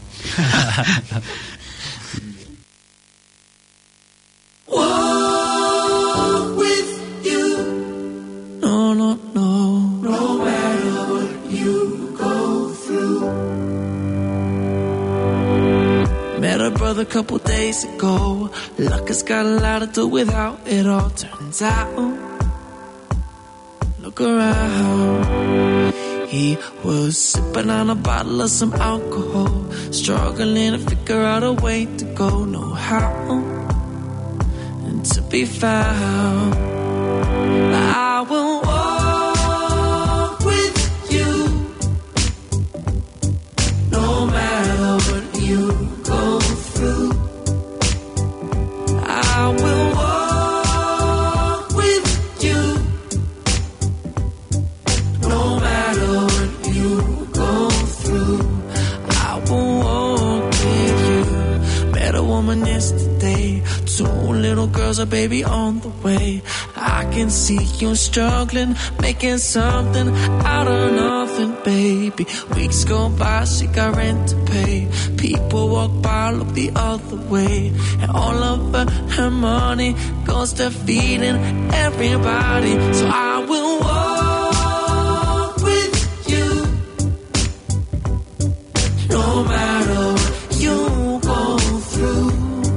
Walk with you. No, no, no. No matter what you go through. Met a brother a couple days ago. Luck has got a lot to do with how it all turns out. Look around. He was sipping on a bottle of some alcohol, struggling to figure out a way to go, know how, and to be found. I will walk with you, no matter what you go through. I will walk with you, no matter what you go through. I will walk with you. Met a woman yesterday, two little girls, a baby on the way. I can see you struggling, making something out of nothing, baby. Weeks go by, she got rent to pay. People walk by, look the other way, and all of her, her money goes to feeding everybody. So I will walk with you, no matter what you go through.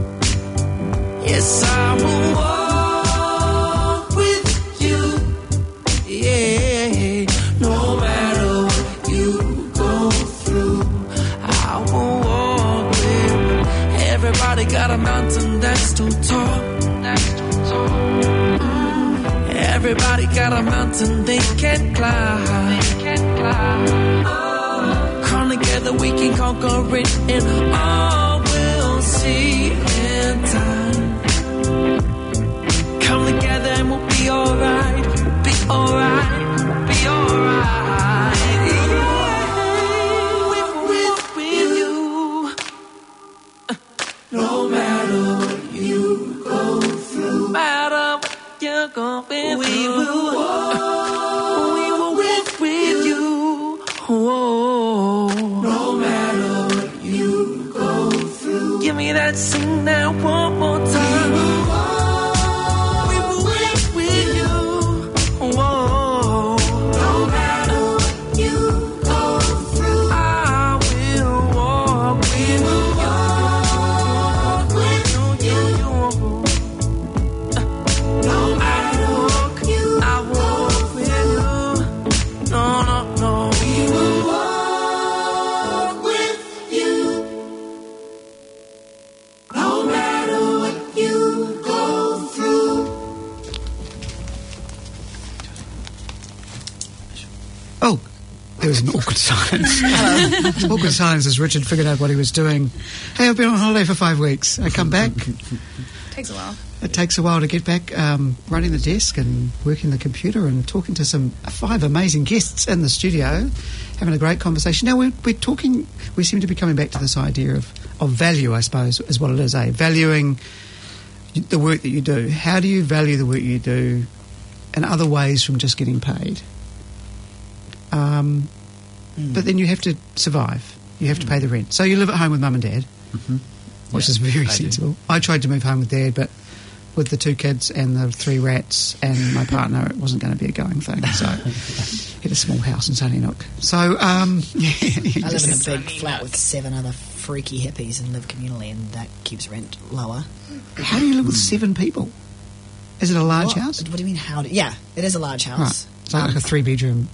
Yes, I will walk with you, yeah, no matter what you go through. I will walk with you. Everybody got a mountain that's too tall, that's too tall. Mm. Everybody got a mountain they can't climb, they can't climb. Oh. Come together, we can conquer it, and all we'll see in time. Come together and we'll be alright, we'll be alright, we'll be alright. Yeah, with, with, with you, no matter what you go through, no matter what you're going through, we will walk, we will walk with you. Oh, no matter what you go through. Give me that sing now one more time. We will walk. Oh, there was an awkward silence. Awkward silence as Richard figured out what he was doing. Hey, I've been on holiday for five weeks. I come back. Takes a while. It takes a while to get back um, running the desk and working the computer and talking to some five amazing guests in the studio, having a great conversation. Now, we're, we're talking, we seem to be coming back to this idea of, of value, I suppose, is what it is, eh? Valuing the work that you do. How do you value the work you do in other ways from just getting paid? Um, mm. But then you have to survive. You have mm. to pay the rent. So you live at home with mum and dad, mm-hmm. which yeah, is very I sensible. do. I tried to move home with dad, but with the two kids and the three rats and my partner, it wasn't going to be a going thing. So had a small house in Sunnynook. So um, yeah, I live in a big flat with seven other freaky hippies and live communally, and that keeps rent lower. How do you live with seven people? Is it a large what? house? What do you mean? How? Do, yeah, it is a large house. Right. It's like, Um, like a three bedroom.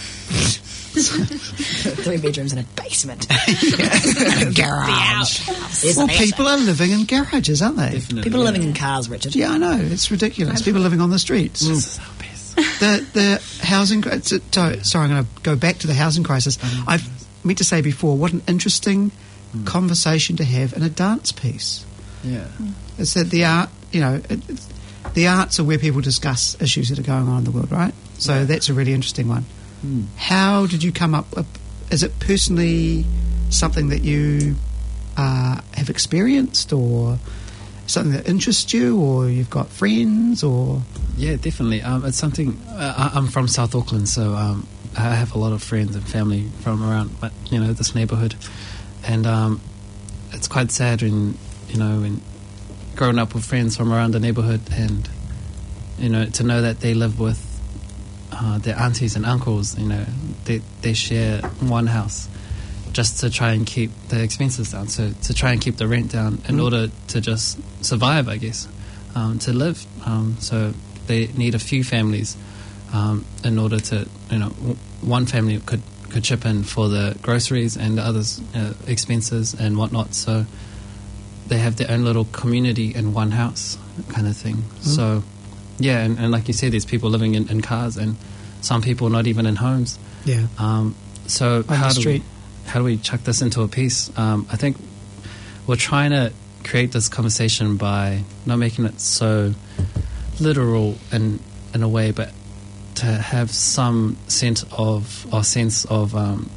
Three bedrooms and a basement. Garage. There's Well, an answer. people are living in garages, aren't they? Definitely. People are yeah. living in cars, Richard. Yeah, I know. It's ridiculous. People living on the streets. This is our best. the the housing. cri- so- so- Sorry, I'm going to go back to the housing crisis. I've meant to say before, what an interesting conversation to have in a dance piece. Yeah. It's that the art, you know, it, it's, the arts are where people discuss issues that are going on in the world, right? So Yeah. that's a really interesting one. Mm. How did you come up with, is it personally something that you uh, have experienced, or something that interests you, or you've got friends, or... Yeah, definitely. Um, it's something. Uh, I- I'm from South Auckland, so um, I have a lot of friends and family from around, but you know, this neighbourhood, and um, it's quite sad when you know when growing up with friends from around the neighbourhood, and you know, to know that they live with uh, their aunties and uncles. You know, they they share one house, just to try and keep the expenses down, so to try and keep the rent down in Mm. order to just survive, I guess, um, to live. Um, so they need a few families um, in order to, you know, w- one family could, could chip in for the groceries and the others' uh, expenses and whatnot. So they have their own little community in one house kind of thing. So, yeah, and, and like you said, there's people living in, in cars and some people not even in homes. Yeah. Um, so On how the do street. we how do we chuck this into a piece? Um, I think we're trying to create this conversation by not making it so literal in in a way, but to have some sense of or sense of um,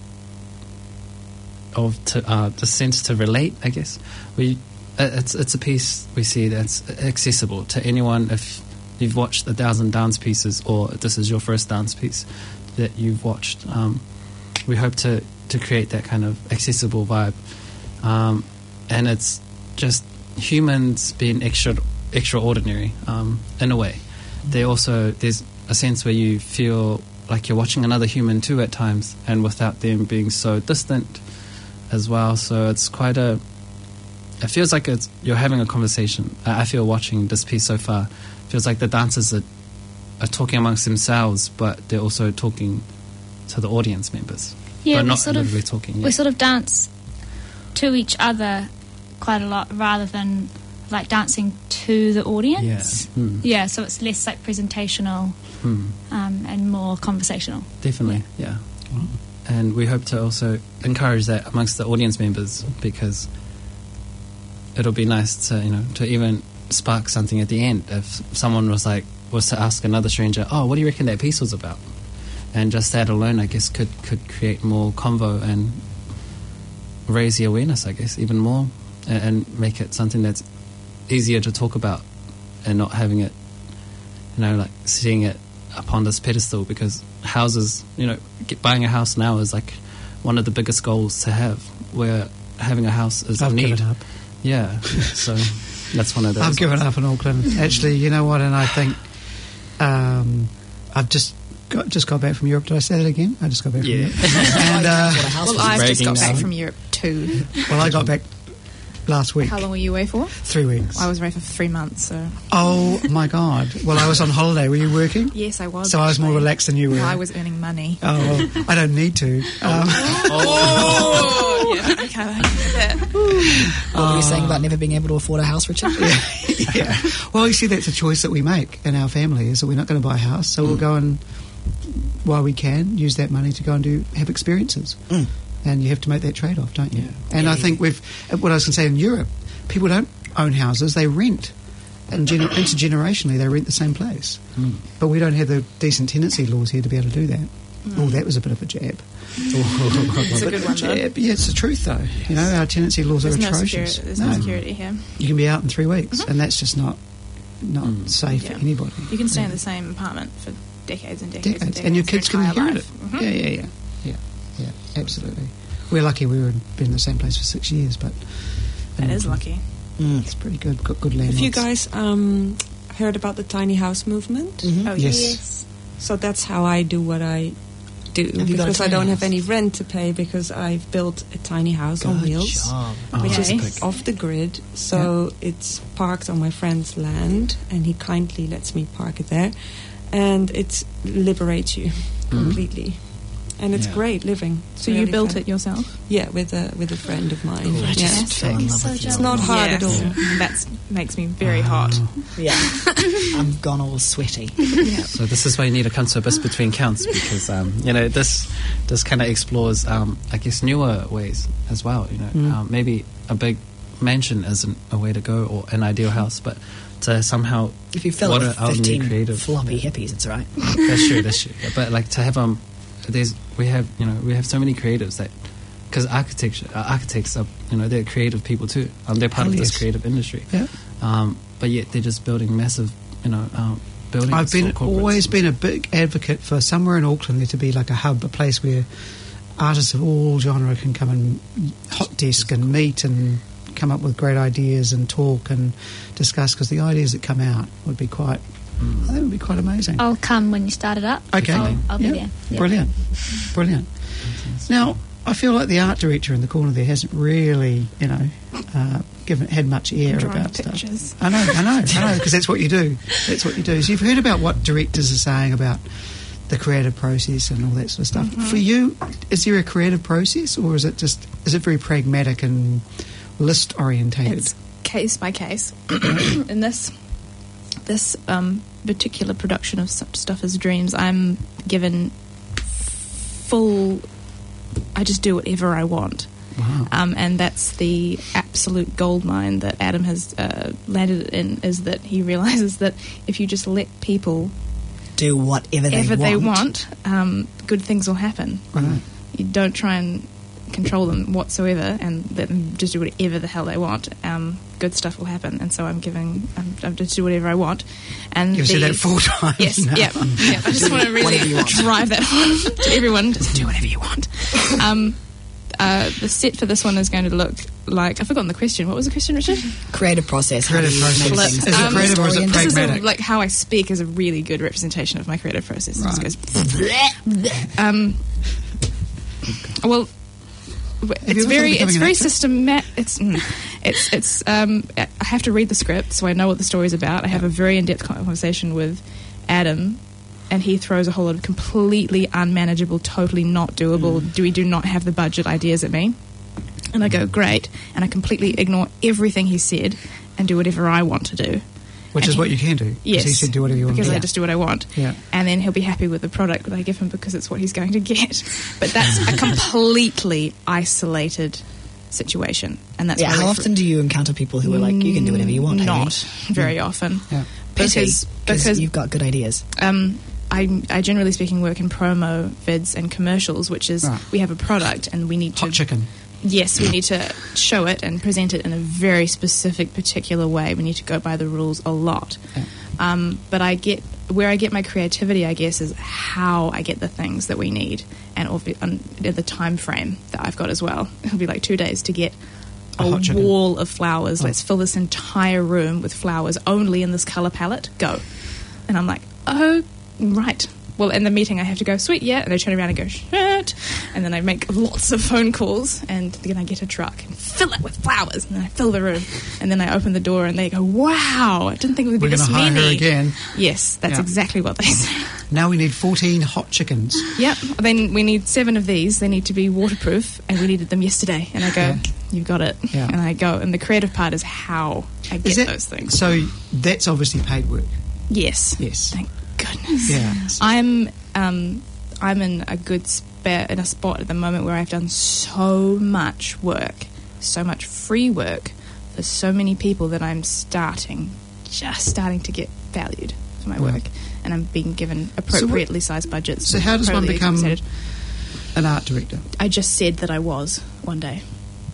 of to, uh, the sense to relate. I guess we uh, it's it's a piece we see that's accessible to anyone. If you've watched a thousand dance pieces, or this is your first dance piece that you've watched, um, we hope to to create that kind of accessible vibe, um, and it's just humans being extra extraordinary um, in a way. They also there's a sense where you feel like you're watching another human too at times, and without them being so distant as well. So it's quite a. It feels like it's you're having a conversation. I I feel watching this piece so far, it feels like the dancers are, are talking amongst themselves, but they're also talking to the audience members. Yeah, but we not sort of literally talking. Yeah. we sort of dance to each other quite a lot rather than like dancing to the audience. Yeah. Hmm. Yeah, so it's less like presentational Hmm. um, and more conversational. Definitely, yeah. And we hope to also encourage that amongst the audience members, because it'll be nice to, you know, to even spark something at the end. If someone was like, was to ask another stranger, oh, what do you reckon that piece was about? And just that alone, I guess, could, could create more convo and raise the awareness, I guess, even more, and, and make it something that's easier to talk about and not having it, you know, like seeing it upon this pedestal, because houses, you know, get, buying a house now is like one of the biggest goals to have, where having a house is I've a need. given up. Yeah, so that's one of those. I've given ones. up in Auckland. Actually, you know what? And I think um, I've just got just got back from Europe. Did I say that again? I just got back Yeah. from Europe. and uh, What a house Well, was. I've just bragging got back now. from Europe too. well, I got back last week. How long were you away for? Three weeks. I was away for three months, so... Oh my God! Well, I was on holiday. Were you working? Yes, I was. So I was more actually. relaxed than you were. Well, I was earning money. Oh, well, I don't need to. Um, Oh, yeah, okay, I get that. What were you saying about never being able to afford a house, Richard? yeah. Well, you see, that's a choice that we make in our family, is that we're not going to buy a house, so we'll go and, while we can, use that money to go and do have experiences. Mm. And you have to make that trade-off, don't you? Yeah. And Yeah, I yeah. think we've, what I was going to say, in Europe, people don't own houses, they rent. And gener- intergenerationally, they rent the same place. Mm. But we don't have the decent tenancy laws here to be able to do that. Oh, that was a bit of a jab. It's a good one, though. Jab. Yeah, it's the truth, though. You know, our tenancy laws There's are no, atrocious. security, there's no security here. You can be out in three weeks, and that's just not not Mm. safe Yeah. for anybody. You can stay in the same apartment for decades and decades, decades, and, decades and your your kids can entire inherit it. life. Mhm. Yeah, yeah, yeah, yeah, yeah. Absolutely. We're lucky we were in, been in the same place for six years, but That is lucky. Mm. It's pretty good. Got good Have landlords. you guys um, heard about the tiny house movement? Mhm. Oh, Yes. So that's how I do what I do, Have you got a because I tiny don't have house? any rent to pay, because I've built a tiny house on Good wheels, job. which Okay. is off the grid. So it's parked on my friend's land, and he kindly lets me park it there, and it liberates you completely. And it's Yeah. great living. So you Really built fun. it yourself? Yeah, with a with a friend of mine. Cool. I Yeah. just fell in love So with you. jealous. It's not hard at all. That makes me very hot. Yeah. I'm gone all sweaty. So this is why you need to come to Abyss Between Counts, because um, you know this this kind of explores um, I guess newer ways as well. You know, Mm. um, maybe a big mansion isn't a way to go, or an ideal house, but to somehow If you fill what it are with our new fifteen creative floppy hippies, it's all right. that's true, that's true. Yeah, but like to have um, there's we have you know we have so many creatives that, because architecture uh, architects are you know they're creative people too. Um, they're part Hell of this yes. creative industry. Yeah. Um, but yet they're just building massive you know um, buildings. I've been for corporates. always been a big advocate for somewhere in Auckland there to be like a hub, a place where artists of all genre can come and hot desk and meet and come up with great ideas and talk and discuss, because the ideas that come out would be quite, I think would be quite amazing. I'll come when you start it up. Okay. I'll, I'll Yeah. be there. Yeah. Brilliant. Brilliant. Now, I feel like the art director in the corner there hasn't really, you know, uh, given had much air Drawing about pictures. stuff. I know, I know, I know, because that's what you do. That's what you do. So you've heard about what directors are saying about the creative process and all that sort of stuff. Mm-hmm. For you, is there a creative process, or is it just is it very pragmatic and list orientated? It's case by case. In this this um, particular production of Such Stuff as Dreams, I'm given full. I just do whatever I want. Wow. Um, and that's the absolute goldmine that Adam has uh, landed in, is that he realizes that if you just let people Do whatever they ever want. they want, um, good things will happen. Right. You don't try and control them whatsoever, and let them just do whatever the hell they want. Um, good stuff will happen, and so I'm giving, I'm, I'm just do whatever I want. And You've the, said that four times. Yes, now. yeah, yeah. I just want to Whatever really you want. drive that home to everyone. Just do whatever you want. Um, uh, the set for this one is going to look like, I've forgotten the question. What was the question, Richard? Creative process. how Creative do you make process. things Is it Um, creative or is it story-oriented? This is a, pragmatic? like how I speak is a really good representation of my creative process. It Right. just goes. um, well, w- you it's ever thought of very, becoming it's an very actor? systematic. It's, mm, it's, it's. Um, I have to read the script so I know what the story's about. I have a very in-depth conversation with Adam, and he throws a whole lot of completely unmanageable, totally not doable. Mm. Do we do not have the budget ideas at me? And I go, great, and I completely ignore everything he said and do whatever I want to do. Which And is he- what you can do. 'cause Yes, he said do whatever you want because to do. I just do what I want. Yeah. And then he'll be happy with the product that I give him because it's what he's going to get. But that's a completely isolated situation, and that's Yeah, why how we- often do you encounter people who are like, you can do whatever you want? Not Haley? very often. Yeah. Pity, Because because because you've got good ideas. um, I, I generally speaking work in promo vids and commercials, which is Right. we have a product and we need to Hot chicken. yes, we need to show it and present it in a very specific, particular way. We need to go by the rules a lot. Yeah. Um, but I get where I get my creativity, I guess, is how I get the things that we need, and obvi- um, the time frame that I've got as well. It'll be like two days to get A a hot chicken. wall of flowers. Oh. Let's fill this entire room with flowers only in this color palette. Go, and I'm like, oh, right. Well, in the meeting, I have to go, sweet, yeah. And they turn around and go, shit. And then I make lots of phone calls, and then I get a truck and fill it with flowers. And then I fill the room. And then I open the door, and they go, wow, I didn't think it would be We're going this to hire many. her again. Yes, that's Yeah. exactly what they say. Now we need fourteen hot chickens. Yep. Then we need seven of these. They need to be waterproof, and we needed them yesterday. And I go, Yeah. you've got it. Yeah. And I go, and the creative part is how I get Is that, those things. So that's obviously paid work. Yes. Yes. Thank goodness. Yeah. I'm um, I'm in a good spa- in a spot at the moment where I've done so much work, so much free work for so many people that I'm starting, just starting to get valued for my Yeah. work, and I'm being given appropriately sized budgets. So how does one appropriately become compensated. an art director? I just said that I was one day.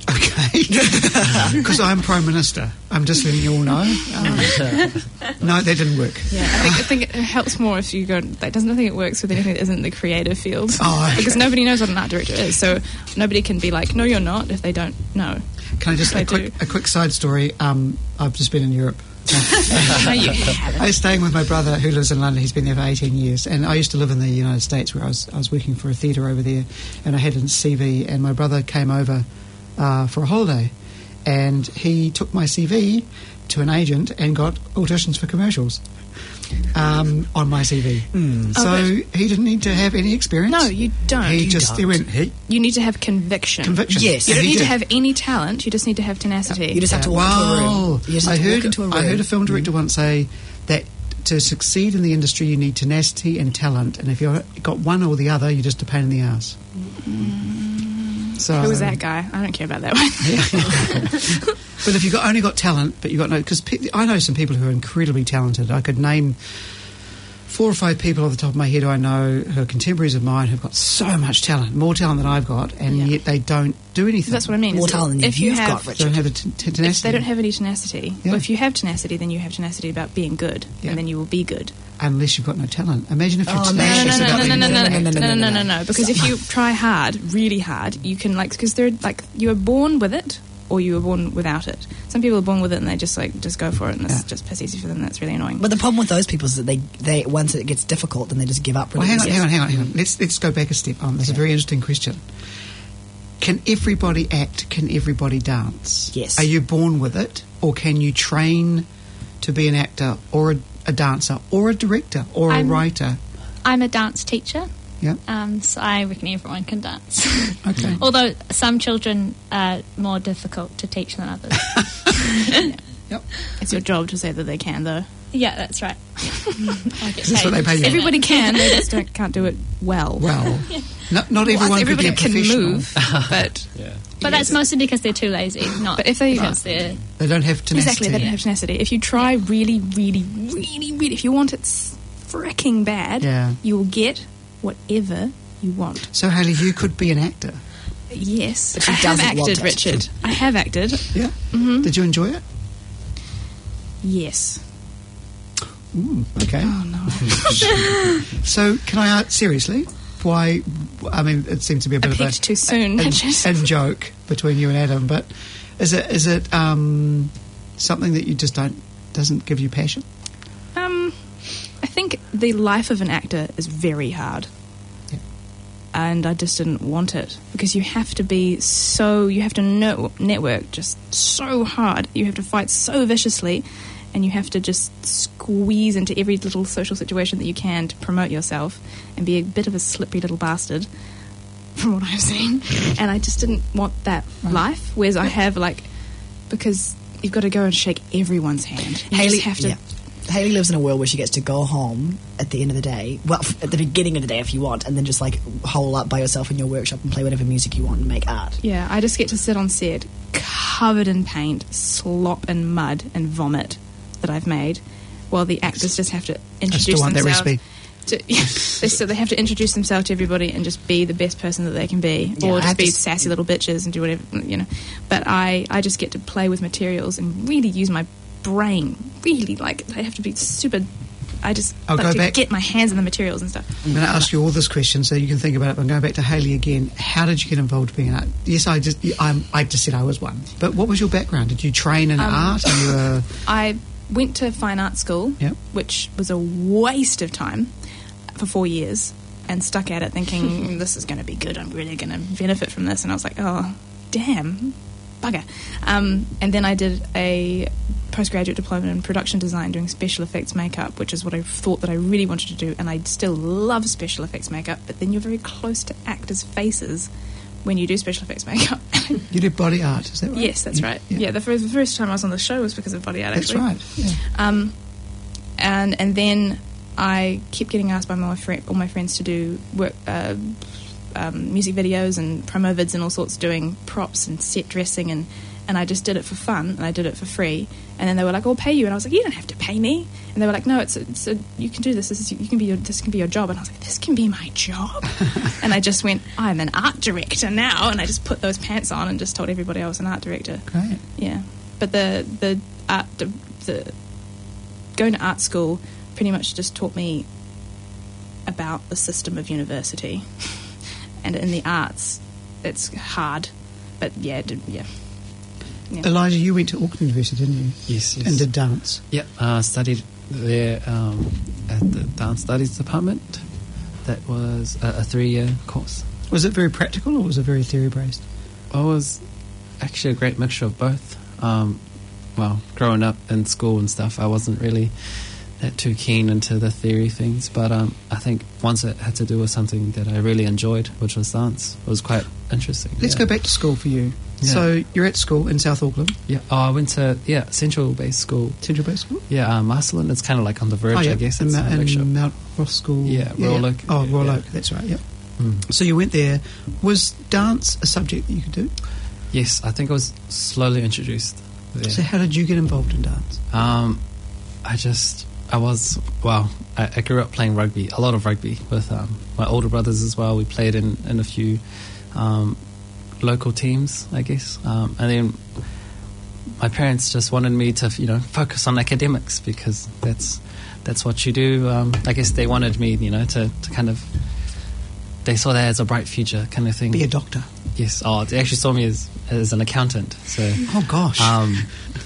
Okay. Because I'm Prime Minister. I'm just letting you all know. No, that didn't work. Yeah, I think, I think it helps more if you go. That doesn't. I think it works with anything that isn't the creative field. Oh, okay. Because nobody knows what an art director is, so nobody can be like, "No, you're not," if they don't know. Can I just I a quick, do. a quick side story? Um, I've just been in Europe. No, you haven't. I was staying with my brother who lives in London. He's been there for eighteen years, and I used to live in the United States where I was I was working for a theatre over there, and I had a C V, and my brother came over uh, for a holiday, and he took my C V to an agent and got auditions for commercials um, on my C V. Mm. So Oh, he didn't need to have any experience. No, you don't. He You just don't. he went he, You need to have conviction. conviction. Yes. You And don't he need to did. have any talent. You just need to have tenacity. You just have to walk Wow. into a room. You just have I to heard walk into a room. I heard a film director once say that to succeed in the industry you need tenacity and talent, and if you've got one or the other, you're just a pain in the ass. So Who was that guy? I don't care about that one. But if you've got, only got talent, but you've got no... Because pe- I know some people who are incredibly talented. I could name four or five people off the top of my head who I know who are contemporaries of mine who've got so much talent, more talent than I've got, and Yeah. yet they don't do anything. That's what I mean. More is that talent than if you you've have, got, They Richard. don't have a t- t- tenacity. If they don't have any tenacity, Yeah. well, if you have tenacity, then you have tenacity about being good, Yeah. and then you will be good. Unless you've got no talent. Imagine if you're Oh, no, No, no, tenacious no, about no, no, being no, no, good. no, no, no, no, no, no, no, no. Because if you try hard, really hard, you can like because they're like you are born with it, or you were born without it. Some people are born with it and they just like just go for it, and it's Yeah. just piss easy for them. That's really annoying. But the problem with those people is that they, they once it gets difficult, then they just give up. Well, really hang on, easy. hang on, hang on, hang on. Let's, let's go back a step on. That's a very interesting question. Can everybody act? Can everybody dance? Yes. Are you born with it, or can you train to be an actor, or a, a dancer, or a director, or I'm- a writer? I'm a dance teacher, Yeah. um, so I reckon everyone can dance. Okay. Although some children are more difficult to teach than others. Yep. It's your job to say that they can, though. Yeah, that's right. I get Is this paid what they pay you? to say Everybody that. can, they just don't, can't do it well. Well, not, not everyone Well, could be everybody a can professional. move, but Yeah. But that's mostly because they're too lazy, not But if they- because they're... They don't have tenacity. exactly they don't have tenacity. If you try really, really, really, really, if you want it s- freaking bad, Yeah. you will get whatever you want. So, Hayley, you could be an actor. Yes, But she I have doesn't want acted, it. Richard. I have acted. Yeah. Mm-hmm. Did you enjoy it? Yes. Ooh, okay. Oh no. So, can I ask seriously? Why? I mean, it seems to be a I bit of a peaked too soon, a, Richard. a joke between you and Adam, but is it is it um, something that you just don't doesn't give you passion? Um, I think the life of an actor is very hard. Yeah. And I just didn't want it because you have to be so you have to no- network just so hard. You have to fight so viciously, and you have to just squeeze into every little social situation that you can to promote yourself and be a bit of a slippery little bastard, from what I've seen. And I just didn't want that life. Whereas I have like because you've got to go and shake everyone's hand. You Hayley, just have to. yeah. Hayley lives in a world where she gets to go home at the end of the day, well, f- at the beginning of the day if you want, and then just like hole up by yourself in your workshop and play whatever music you want and make art. Yeah, I just get to sit on set covered in paint, slop and mud and vomit that I've made, while the actors just have to introduce want that themselves. recipe. To, yeah, they, so they have to introduce themselves to everybody and just be the best person that they can be, Yeah, or I just have be to s- sassy little bitches and do whatever, you know. But I, I just get to play with materials and really use my brain. Really, like I have to be super. I just I'll like go to back- get my hands on the materials and stuff. I'm going to ask you all this question so you can think about it. But I'm going back to Hayley again. How did you get involved being an art? Yes, I just I'm, I just said I was one. But what was your background? Did you train in Um, art? And you were I went to fine art school, Yep. which was a waste of time for four years, and stuck at it thinking this is going to be good. I'm really going to benefit from this. And I was like, oh, damn, bugger. Um, and then I did a postgraduate diploma in production design doing special effects makeup, which is what I thought that I really wanted to do. And I still love special effects makeup, but then you're very close to actors' faces when you do special effects makeup. you did body art, is that right? Yes, that's You- right. Yeah, the, first, the first time I was on the show was because of body art, That's actually. right. Yeah. Um, and and then I kept getting asked by my friend, all my friends to do work, uh, um, music videos and promo vids and all sorts, doing props and set dressing and and I just did it for fun, and I did it for free. And then they were like, "I'll pay you," and I was like, "You don't have to pay me." And they were like, "No, it's a, it's a, you can do this. This is you can be your, this can be your job." And I was like, "This can be my job." And I just went, "I'm an art director now," and I just put those pants on and just told everybody I was an art director. Great. Yeah, but the the art the, the going to art school pretty much just taught me about the system of university, and in the arts, it's hard. But yeah, it did, yeah. yeah. Elijah, you went to Auckland University, didn't you? Yes, yes. And did dance. Yep, uh, studied there um, at the Dance Studies Department. That was a, a three-year course. Was it very practical or was it very theory-based? It was actually a great mixture of both. Um, well, growing up in school and stuff, I wasn't really that too keen into the theory things, but um, I think once it had to do with something that I really enjoyed, which was dance, it was quite interesting. Let's yeah. go back to school for you. Yeah. So you're at school in South Auckland, Yeah, oh, I went to yeah Central-based school. Central-based school? Yeah, um, Marcelin. It's kind of like on the verge, Oh, yeah. I guess. And, It's Ma- a and mixture. Mount Ross School. Yeah, Royal Oak. Oh, Royal Yeah. Oak, that's right, yep. Mm. So you went there. Was dance a subject that you could do? Yes, I think it was slowly introduced there. So how did you get involved in dance? Um, I just, I was, well, I, I grew up playing rugby, a lot of rugby with um, my older brothers as well. We played in, in a few um, local teams, I guess. Um, and then my parents just wanted me to, you know, focus on academics because that's that's what you do. Um, I guess they wanted me, you know, to, to kind of, they saw that as a bright future kind of thing. Be a doctor. Yes. Oh, they actually saw me as as an accountant. So. Oh, gosh. Um,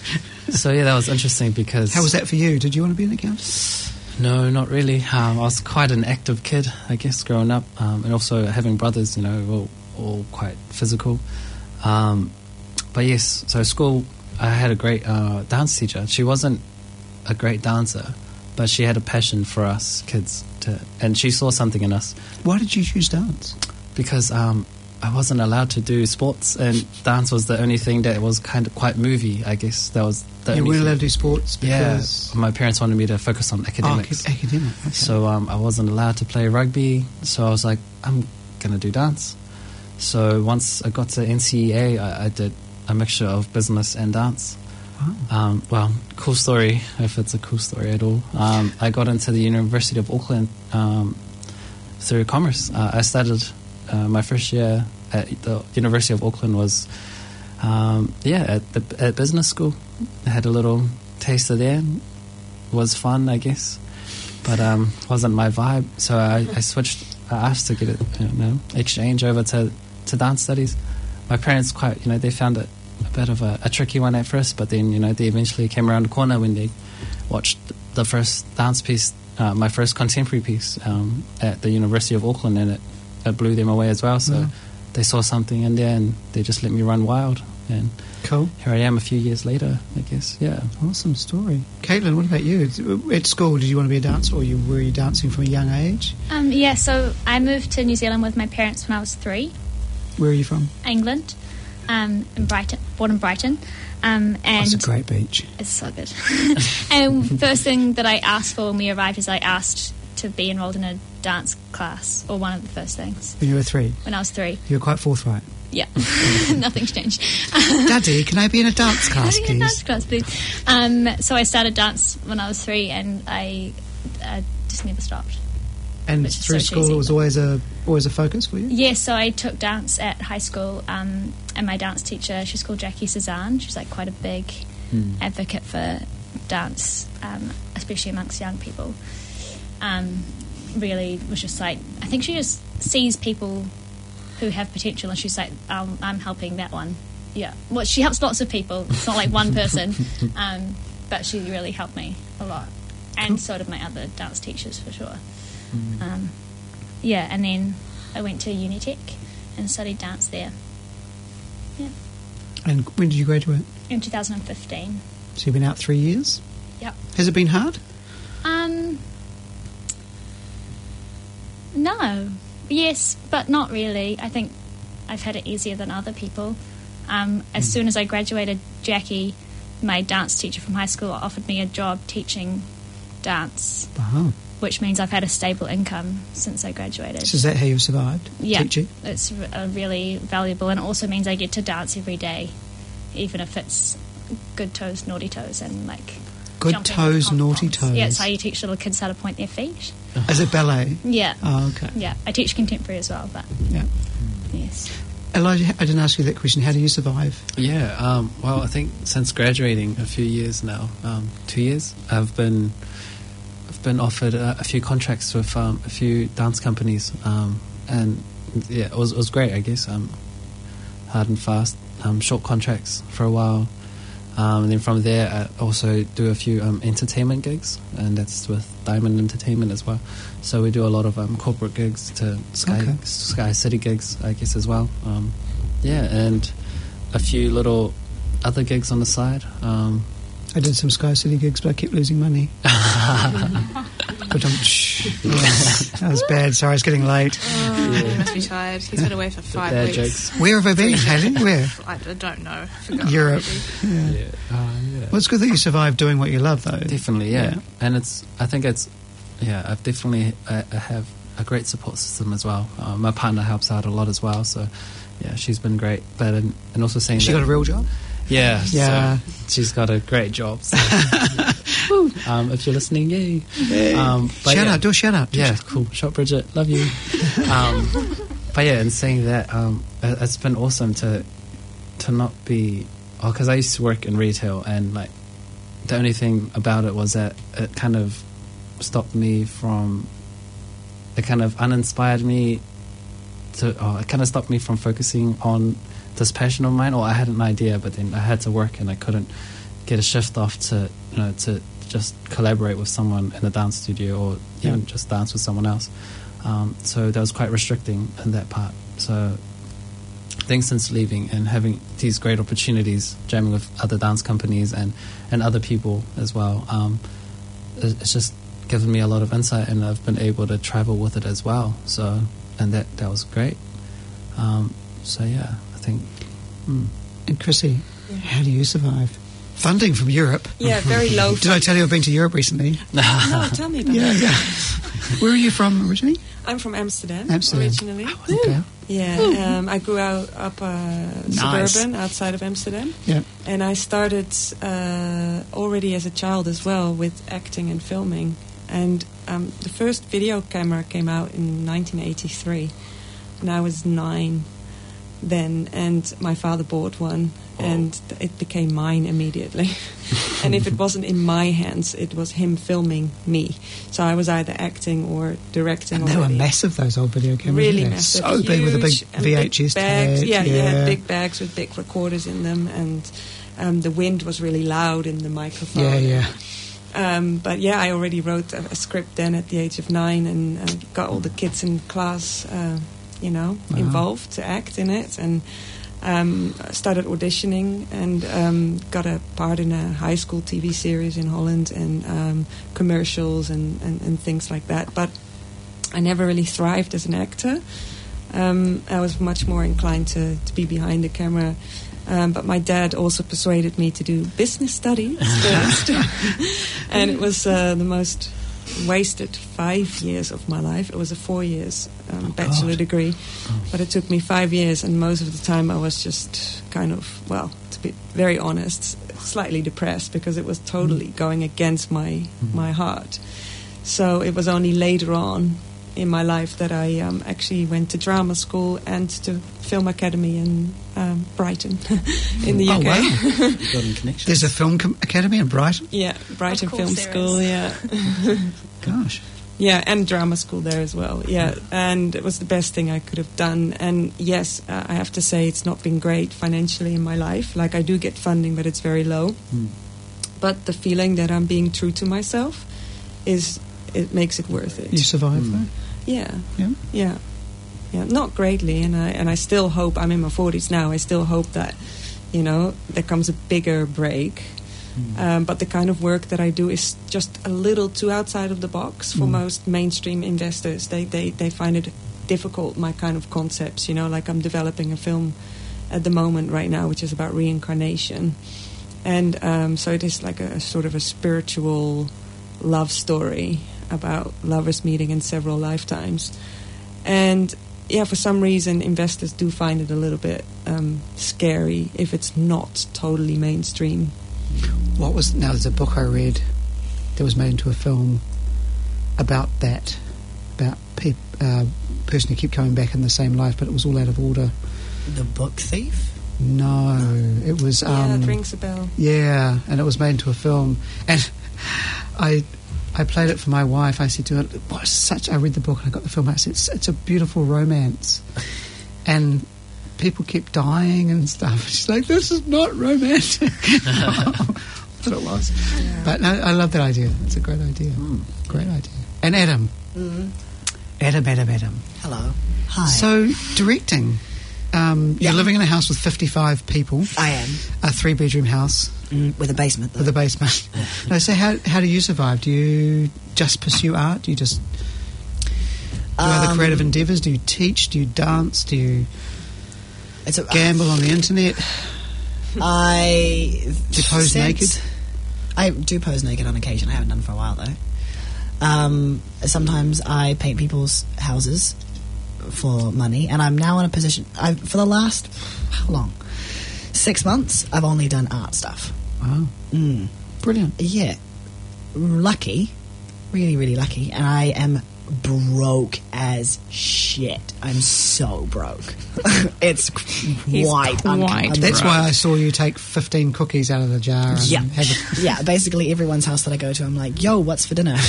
so yeah, that was interesting because. How was that for you? Did you want to be an accountant? No, not really. Um, I was quite an active kid, I guess, growing up, um, and also having brothers, you know, all, all quite physical. Um, but yes, so school, I had a great uh, dance teacher. She wasn't a great dancer, but she had a passion for us kids, to, and she saw something in us. Why did you choose dance? Because um, I wasn't allowed to do sports, and dance was the only thing that was kind of quite movie, I guess. That was the You only weren't thing. allowed to do sports because... Yeah, my parents wanted me to focus on Oh, academics. ac- academic. Okay. So um, I wasn't allowed to play rugby, so I was like, I'm going to do dance. So once I got to N C E A, I, I did a mixture of business and dance. Wow. Um, well, cool story, if it's a cool story at all. Um, I got into the University of Auckland um, through commerce. Uh, I started uh, my first year at the University of Auckland was, um, yeah, at the at business school. I had a little taster there. Was fun, I guess, but um, wasn't my vibe. So I, I switched. I asked to get it, you know, exchange over to, to dance studies. My parents quite, you know, they found it a bit of a, a tricky one at first, but then, you know, they eventually came around the corner when they watched the first dance piece, uh, my first contemporary piece um, at the University of Auckland, and it, it blew them away as well. So Mm. they saw something in there, and they just let me run wild. And Cool. here I am a few years later, I guess. Yeah. Awesome story. Caitlin, what about you? At school, did you want to be a dancer, or you, were you dancing from a young age? Um, yeah, so I moved to New Zealand with my parents when I was three, Where are you from? England, um, in Brighton, born in Brighton. Um, and That's a great beach. It's so good. And first thing that I asked for when we arrived is I asked to be enrolled in a dance class, or one of the first things, When you were three, when I was three. you were quite forthright. Yeah, nothing's changed. Daddy, can I be in a dance class, Can I be in a please? dance class, please? Um, so I started dance when I was three, and I uh, just never stopped. And Which is through so school, cheesy, it was but- always a always a focus for you. Yeah, so I took dance at high school, um, and my dance teacher, she's called Jackie Cezanne. She's like quite a big advocate for dance, um, especially amongst young people. Um, really was just like, I think she just sees people who have potential, and she's like, um, I'm helping that one. Yeah, well, she helps lots of people. It's not like one person, um, but she really helped me a lot, and Cool. so did my other dance teachers for sure. Um, yeah, and then I went to Unitec and studied dance there And when did you graduate? in two thousand fifteen. So you've been out three years. Yep. Has it been hard? Um, no. Yes, but not really. I think I've had it easier than other people. Um, as soon as I graduated, Jackie, my dance teacher from high school, offered me a job teaching dance, Wow. which means I've had a stable income since I graduated. So is that how you've survived? Yeah, Teaching? it's uh, really valuable, and it also means I get to dance every day even if it's good toes, naughty toes, and like Good jumping toes, pom-poms. naughty toes. Yeah, it's how you teach little kids how to point their feet. Is it ballet? Yeah. Oh, okay. Yeah, I teach contemporary as well, but Yeah. yes. Elijah, I didn't ask you that question. How do you survive? Yeah, um, well, I think since graduating a few years now, um, two years, I've been I've been offered a, a few contracts with um, a few dance companies, um, and yeah, it was, it was great, I guess. Um, hard and fast, um, short contracts for a while, um, and then from there, I also do a few um, entertainment gigs, and that's with Diamond Entertainment as well. So we do a lot of um, corporate gigs to Sky Okay. Sky City gigs, I guess, as well. Um, yeah, and a few little other gigs on the side. Um, I did some Sky City gigs, but I kept losing money. But I'm, shh. Oh, that was bad. Sorry, it's getting late. Oh, he must be tired. He's been away for five bad weeks. jokes. Where have I been, Haley? Where? I, I don't know. Forgot Europe. already. Yeah. Yeah, uh, yeah. Well, it's good that you survived doing what you love, though. Definitely, yeah. Yeah. And it's, I think it's, yeah, I've definitely, I, I have a great support system as well. Uh, my partner helps out a lot as well, so yeah, she's been great. But and, and also saying She that, got a real job? yeah, Yeah. so she's got a great job. So. um, if you're listening, yay! Um, but Shout yeah, out, do a shout out. Do a yeah, shout- cool. Shot Bridget, love you. um, but yeah, and saying that, um, it- it's been awesome to to not be, oh, because I used to work in retail, and like the only thing about it was that it kind of stopped me from, it kind of uninspired me to, oh, it kind of stopped me from focusing on this passion of mine. Or I had an idea, but then I had to work, and I couldn't get a shift off to, you know, to just collaborate with someone in a dance studio, or even Yeah. just dance with someone else. Um, so that was quite restricting in that part. So I think since leaving and having these great opportunities, jamming with other dance companies and, and other people as well, um, it- it's just given me a lot of insight, and I've been able to travel with it as well. So, and that, that was great. Um, so yeah, I think. Mm. And Chrissy, how do you survive? Funding from Europe. Yeah, very low. Did I tell you I've been to Europe recently? No, tell me about Yeah, it. yeah. Where are you from originally? I'm from Amsterdam, Amsterdam. originally. Okay. Yeah, um, I grew out up uh, Nice. suburban outside of Amsterdam, Yeah. and I started uh, already as a child as well with acting and filming. And um, the first video camera came out in nineteen eighty-three, and I was nine then, and my father bought one, and it became mine immediately. And if it wasn't in my hands, it was him filming me. So I was either acting or directing. And they were already. massive, those old video cameras. Really weren't they? massive, So big with a big huge, and V H S big bags. tape. Yeah, you yeah. had big bags with big recorders in them, and um, the wind was really loud in the microphone. Yeah, yeah. Um, but yeah, I already wrote a, a script then at the age of nine, and uh, got all the kids in class, uh, you know, Wow. involved to act in it, and um, started auditioning, and um, got a part in a high school T V series in Holland, and um, commercials and, and, and things like that. But I never really thrived as an actor. Um, I was much more inclined to, to be behind the camera. Um, but my dad also persuaded me to do business studies first. And it was uh, the most wasted five years of my life. It was a four years um, Oh, bachelor God. degree. But it took me five years, and most of the time I was just kind of, well, to be very honest, slightly depressed, because it was totally going against my, my heart. So it was only later on in my life that I um, actually went to drama school and to film academy in um, Brighton in the Oh, U K. wow. Building connections. There's a film com- academy in Brighton? Yeah, Brighton Of course Film there School, is. yeah. Gosh. Yeah, and drama school there as well, yeah. And it was the best thing I could have done. And yes, uh, I have to say it's not been great financially in my life. Like, I do get funding, but it's very low. Mm. But the feeling that I'm being true to myself is, it makes it worth it. You survived, Mm. though? Yeah. Yeah. Yeah, yeah, not greatly, and I and I still hope. I'm in my forties now. I still hope that, you know, there comes a bigger break. Um, but the kind of work that I do is just a little too outside of the box for Mm. most mainstream investors. They, they they find it difficult. My kind of concepts, you know, like I'm developing a film at the moment right now, which is about reincarnation, and um, so it is like a, a sort of a spiritual love story about lovers meeting in several lifetimes. And yeah, for some reason, investors do find it a little bit um, scary if it's not totally mainstream. What was now? There's a book I read that was made into a film about that, about pe- uh, person who kept coming back in the same life, but it was all out of order. The Book Thief? No, it was. Um, yeah, that rings a bell. Yeah, and it was made into a film, and I. I played it for my wife. I said to her, "What such?" I read the book and I got the film. I said, "It's, it's a beautiful romance," and people kept dying and stuff. She's like, "This is not romantic." But it was. Yeah. But no, I love that idea. It's a great idea. Mm. Great idea. And Adam, mm-hmm. Adam, Adam, Adam. Hello. Hi. So directing. Um, yeah. You're living in a house with fifty-five people. I am. A three-bedroom house. Mm, with a basement, though. With a basement. No, so how how do you survive? Do you just pursue art? Do you just do um, other creative endeavours? Do you teach? Do you dance? Do you it's a, gamble uh, on the internet? I... Do you pose naked? I do pose naked on occasion. I haven't done for a while, though. Um, sometimes I paint people's houses for money, and I'm now in a position... I've, for the last... How long? Six months, I've only done art stuff. Wow. Mm. Brilliant. Yeah. Lucky. Really, really lucky. And I am broke as shit. I'm so broke. It's He's quite, quite uncomfortable. That's why I saw you take fifteen cookies out of the jar. And yeah. have a yeah, basically everyone's house that I go to, I'm like, yo, what's for dinner?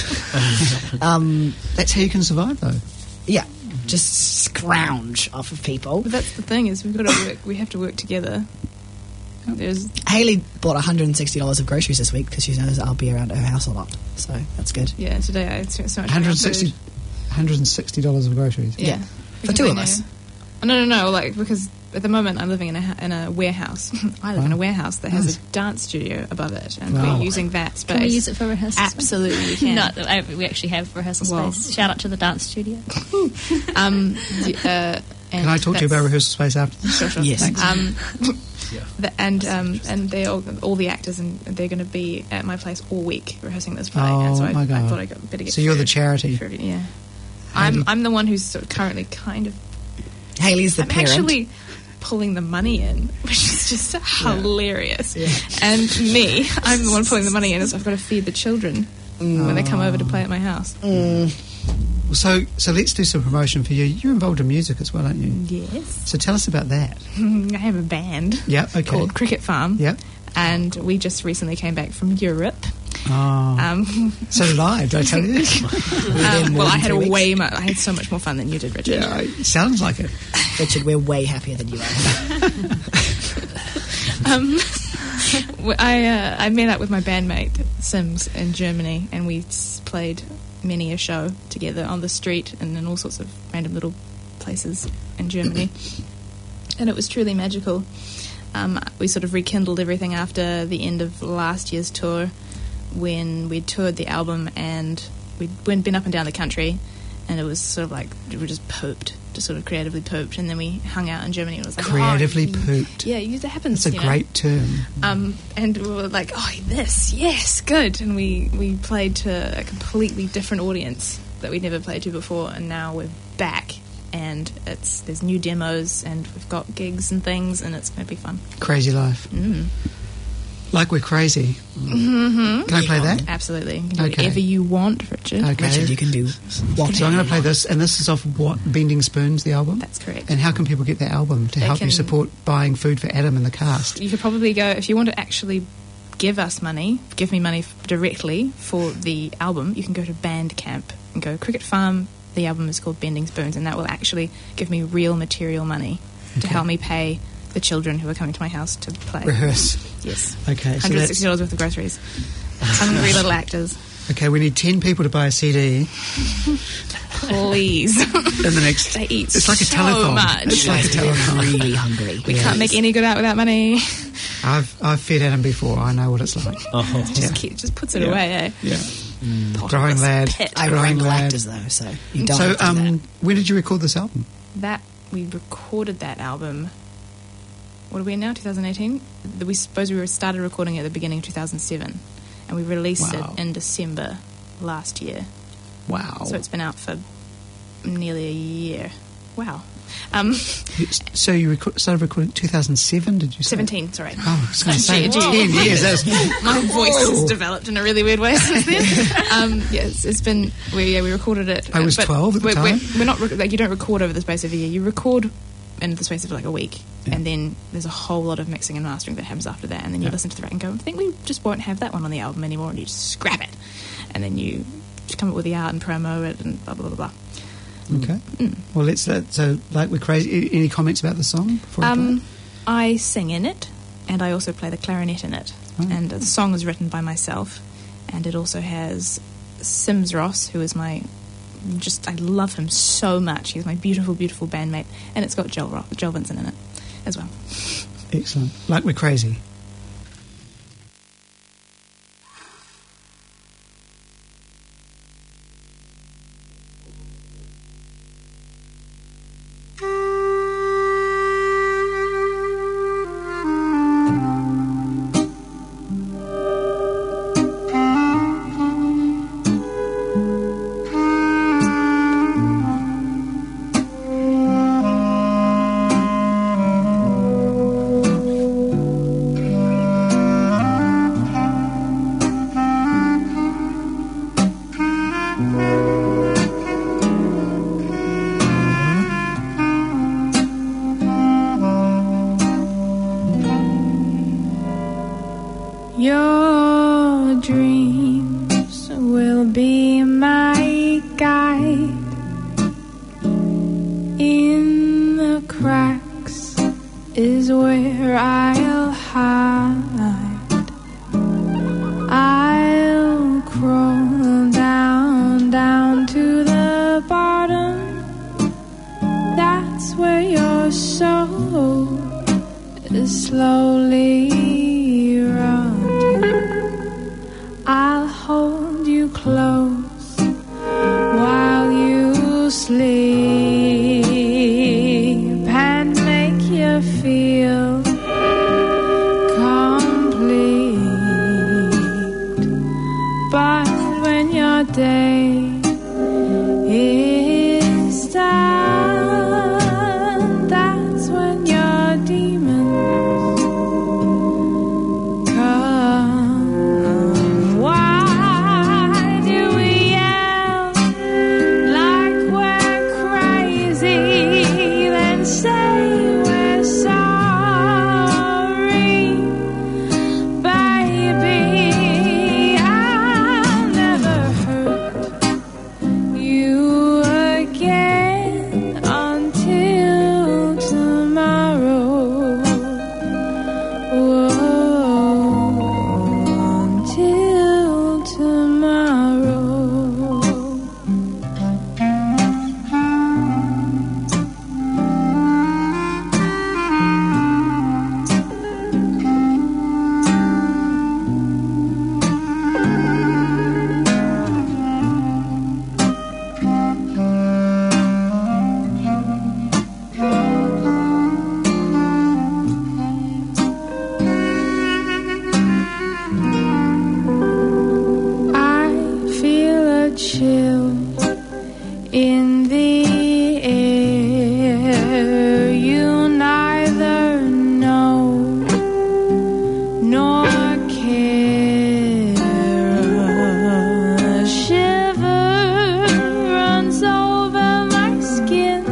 um, That's how you can survive, though. Yeah. Just scrounge off of people. But that's the thing is we've got to work. We have to work together. There's Haley bought one hundred sixty dollars of groceries this week because she knows I'll be around her house a lot. So that's good. yeah. Today I spent so much. one hundred money on sixty food. one hundred sixty dollars of groceries. Yeah, Yeah. For Because two I of know- us. Oh, no, no, no. Like because at the moment I'm living in a ha- in a warehouse. I live in a warehouse that has Nice. a dance studio above it, and Wow. we're using that space. Can we use it for rehearsal? Absolutely, you can. No, I, we actually have rehearsal Well. space. Shout out to the dance studio. Um, d- uh, and Can I talk to you about that's- rehearsal space after? Sure, sure. Yes. Thanks. Um, Yeah. the, and um, and they all, all the actors and they're going to be at my place all week rehearsing this play. Oh, and so I, my I God. thought I got better get. So you're the food charity. for every- yeah. How do I'm you- I'm the one who's sort of currently kind of. Haley's the I'm parent. actually pulling the money in, which is just hilarious. Yeah. And me, I'm the one pulling the money in, so I've got to feed the children when they come over to play at my house. Mm. So, so let's do some promotion for you. You're involved in music as well, aren't you? Yes. So tell us about that. I have a band Yeah, okay. called Cricket Farm. Yeah. And we just recently came back from Europe. Oh. Um, So did I, did I tell you this? um, well, I had a way mu- I had so much more fun than you did, Richard. Yeah, it sounds like it. Richard, we're way happier than you are. Um, w- I uh, I met up with my bandmate Sims in Germany, and we s- played many a show together on the street and in all sorts of random little places in Germany, and it was truly magical. Um, we sort of rekindled everything after the end of last year's tour, when we toured the album and we'd we'd been up and down the country, and it was sort of like we were just pooped, just sort of creatively pooped, and then we hung out in Germany and it was like Creatively oh, pooped. yeah, it happens. That's a you know? great term. Um, and we were like, oh, this, yes, good. And we, we played to a completely different audience that we'd never played to before, and now we're back. And it's there's new demos, and we've got gigs and things, and it's going to be fun. Crazy life. Mm. Like we're crazy. Mm-hmm. Can I play that? Absolutely. You can do Okay. whatever you want, Richard. Okay. Richard, you can do what? So I'm going to play this, and this is off what Bending Spoons, the album. That's correct. And how can people get the album to They help you can- support buying food for Adam and the cast? You could probably go, if you want to actually give us money, give me money f- directly for the album, you can go to Bandcamp and go Cricket Farm. The album is called Bending Spoons, and that will actually give me real material money to Okay. help me pay the children who are coming to my house to play. Rehearse. Yes. Okay, so one hundred that's, sixty dollars worth of groceries. Hungry little actors. okay, we need ten people to buy a C D Please. in the next... They eat It's like a so telethon. much. It's like a We're telethon. really hungry. We can't make any good out without money. I've, I've fed Adam before. I know what it's like. Oh. Just, Yeah. keep, just puts it Yeah. away, eh? Yeah. Pot of Growing this lad. pit. I Growing run lad. actors though, so you don't So, have to do um, when did you record this album? That we recorded that album. What are we in now? twenty eighteen. We suppose we were started recording it at the beginning of two thousand seven, and we released Wow. it in December last year. Wow. So it's been out for nearly a year. wow. Um, So you reco- started recording in two thousand seven, did you say? seventeen, sorry. Oh, I was going to say Gee, ten years. That was, My voice Whoa. has developed in a really weird way since then. um, yeah, it's, it's been we yeah we recorded it. I was but twelve at the we're, time. We're, we're not rec- like you don't record over the space of a year. You record in the space of like a week, Yeah. and then there's a whole lot of mixing and mastering that happens after that. And then you Yeah. listen to the record and go, I think we just won't have that one on the album anymore, and you just scrap it, and then you just come up with the art and promo it and blah blah blah blah. okay. Mm. Well, let's, uh, so, like, we're crazy. Any comments about the song before I play Um, it? I sing in it, and I also play the clarinet in it. Oh. And the song is written by myself, and it also has Sims Ross, who is my just I love him so much. He's my beautiful, beautiful bandmate, and it's got Joel, Ro- Joel Vincent in it as well. Excellent. Like We're Crazy. Your dreams will be my guide. In the cracks is where I'll hide. I'll crawl down, down to the bottom. That's where your soul is slowly rotting. I'll hold you close while you sleep and make you feel complete. But when your day is done, that's when your demons come. Why do we yell like we're crazy, then say we're sorry? Baby, I'll never hurt you again until tomorrow. Whoa, until tomorrow. I feel a chill in the air. You neither know nor care. A shiver runs over my skin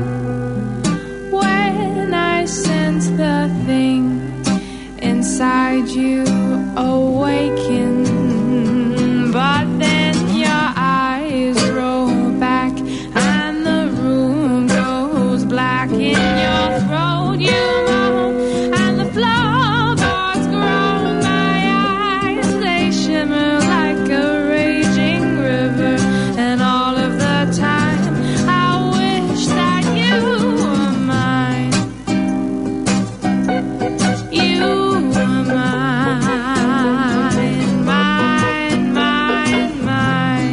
when I sense the thing inside you awaken. But then your eyes roll back and the room goes black. In your throat you moan and the floorboards groan. My eyes, they shimmer like a raging river. And all of the time I wish that you were mine. You were mine, mine, mine, mine.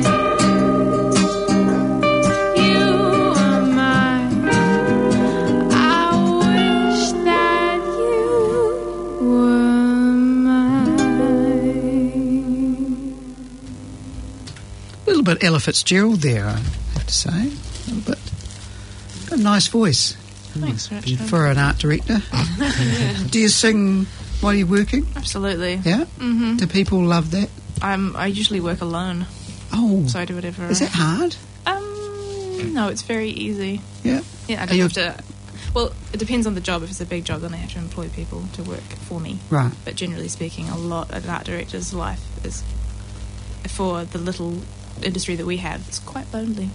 You were mine. I wish that you were mine. A little bit Ella Fitzgerald there, I have to say. A little bit. Got a nice voice Thanks, Richard. for an art director. Do you sing while you're working? Absolutely. Yeah? Mm-hmm. Do people love that? I'm, I usually work alone, Oh, so I do whatever. is that hard? Um, no, it's very easy. Yeah. Yeah, I Are don't you- have to. Well, it depends on the job. If it's a big job, then I have to employ people to work for me. Right. But generally speaking, a lot of an art director's life is, for the little industry that we have, it's quite lonely.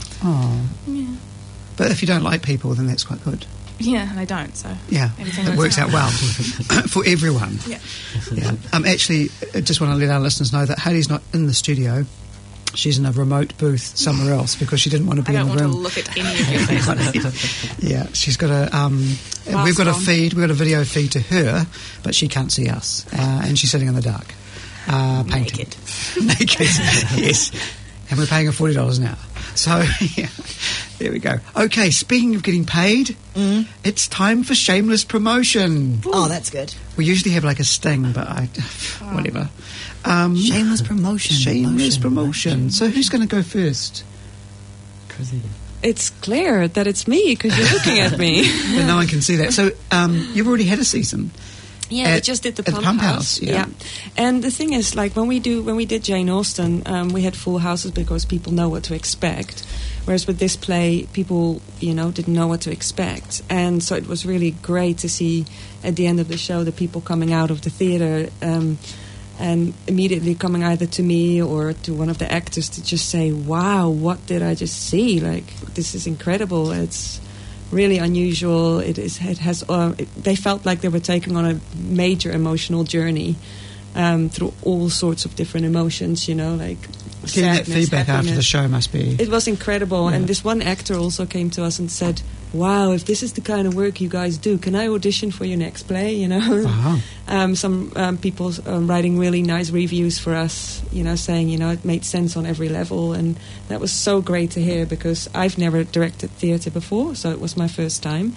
Oh. Yeah. But if you don't like people, then that's quite good. Yeah, and I don't, so. Yeah, Everything it works works out out. well for everyone. Yeah. Yeah. Um, actually, I just want to let our listeners know that Hayley's not in the studio. She's in a remote booth somewhere else because she didn't want to I be don't in the want to room. look at any of your faces. Yeah, she's got a. Um, we've Mask got a on. feed. We've got a video feed to her, but she can't see us, uh, and she's sitting in the dark, uh, painting. Naked. Naked. Yes, and we're paying her forty dollars an hour. So yeah, there we go. Okay, speaking of getting paid, Mm. it's time for shameless promotion. Oh, that's good. We usually have like a sting, but I, whatever. Um, Shameless promotion. shameless Motion, promotion. motion. So who's going to go first? Chrissy. It's clear that it's me because you're looking at me. But no one can see that. So um, you've already had a season. Yeah, At- we just did the at the Pump, Pump House. House, yeah. And the thing is, like when we do when we did Jane Austen, um, we had full houses because people know what to expect. Whereas with this play, people you know didn't know what to expect, and so it was really great to see at the end of the show the people coming out of the theater. Um, and immediately coming either to me or to one of the actors to just say, wow, what did I just see? Like, this is incredible. It's really unusual. It is. It has. Uh, it, they felt like they were taking on a major emotional journey um, through all sorts of different emotions, you know, like Getting that sadness, feedback after the happiness. show must be... It was incredible. Yeah. And this one actor also came to us and said, wow, if this is the kind of work you guys do, can I audition for your next play, you know? Wow. Um, some um, people um, writing really nice reviews for us, you know, saying, you know, it made sense on every level. And that was so great to hear because I've never directed theatre before, so it was my first time.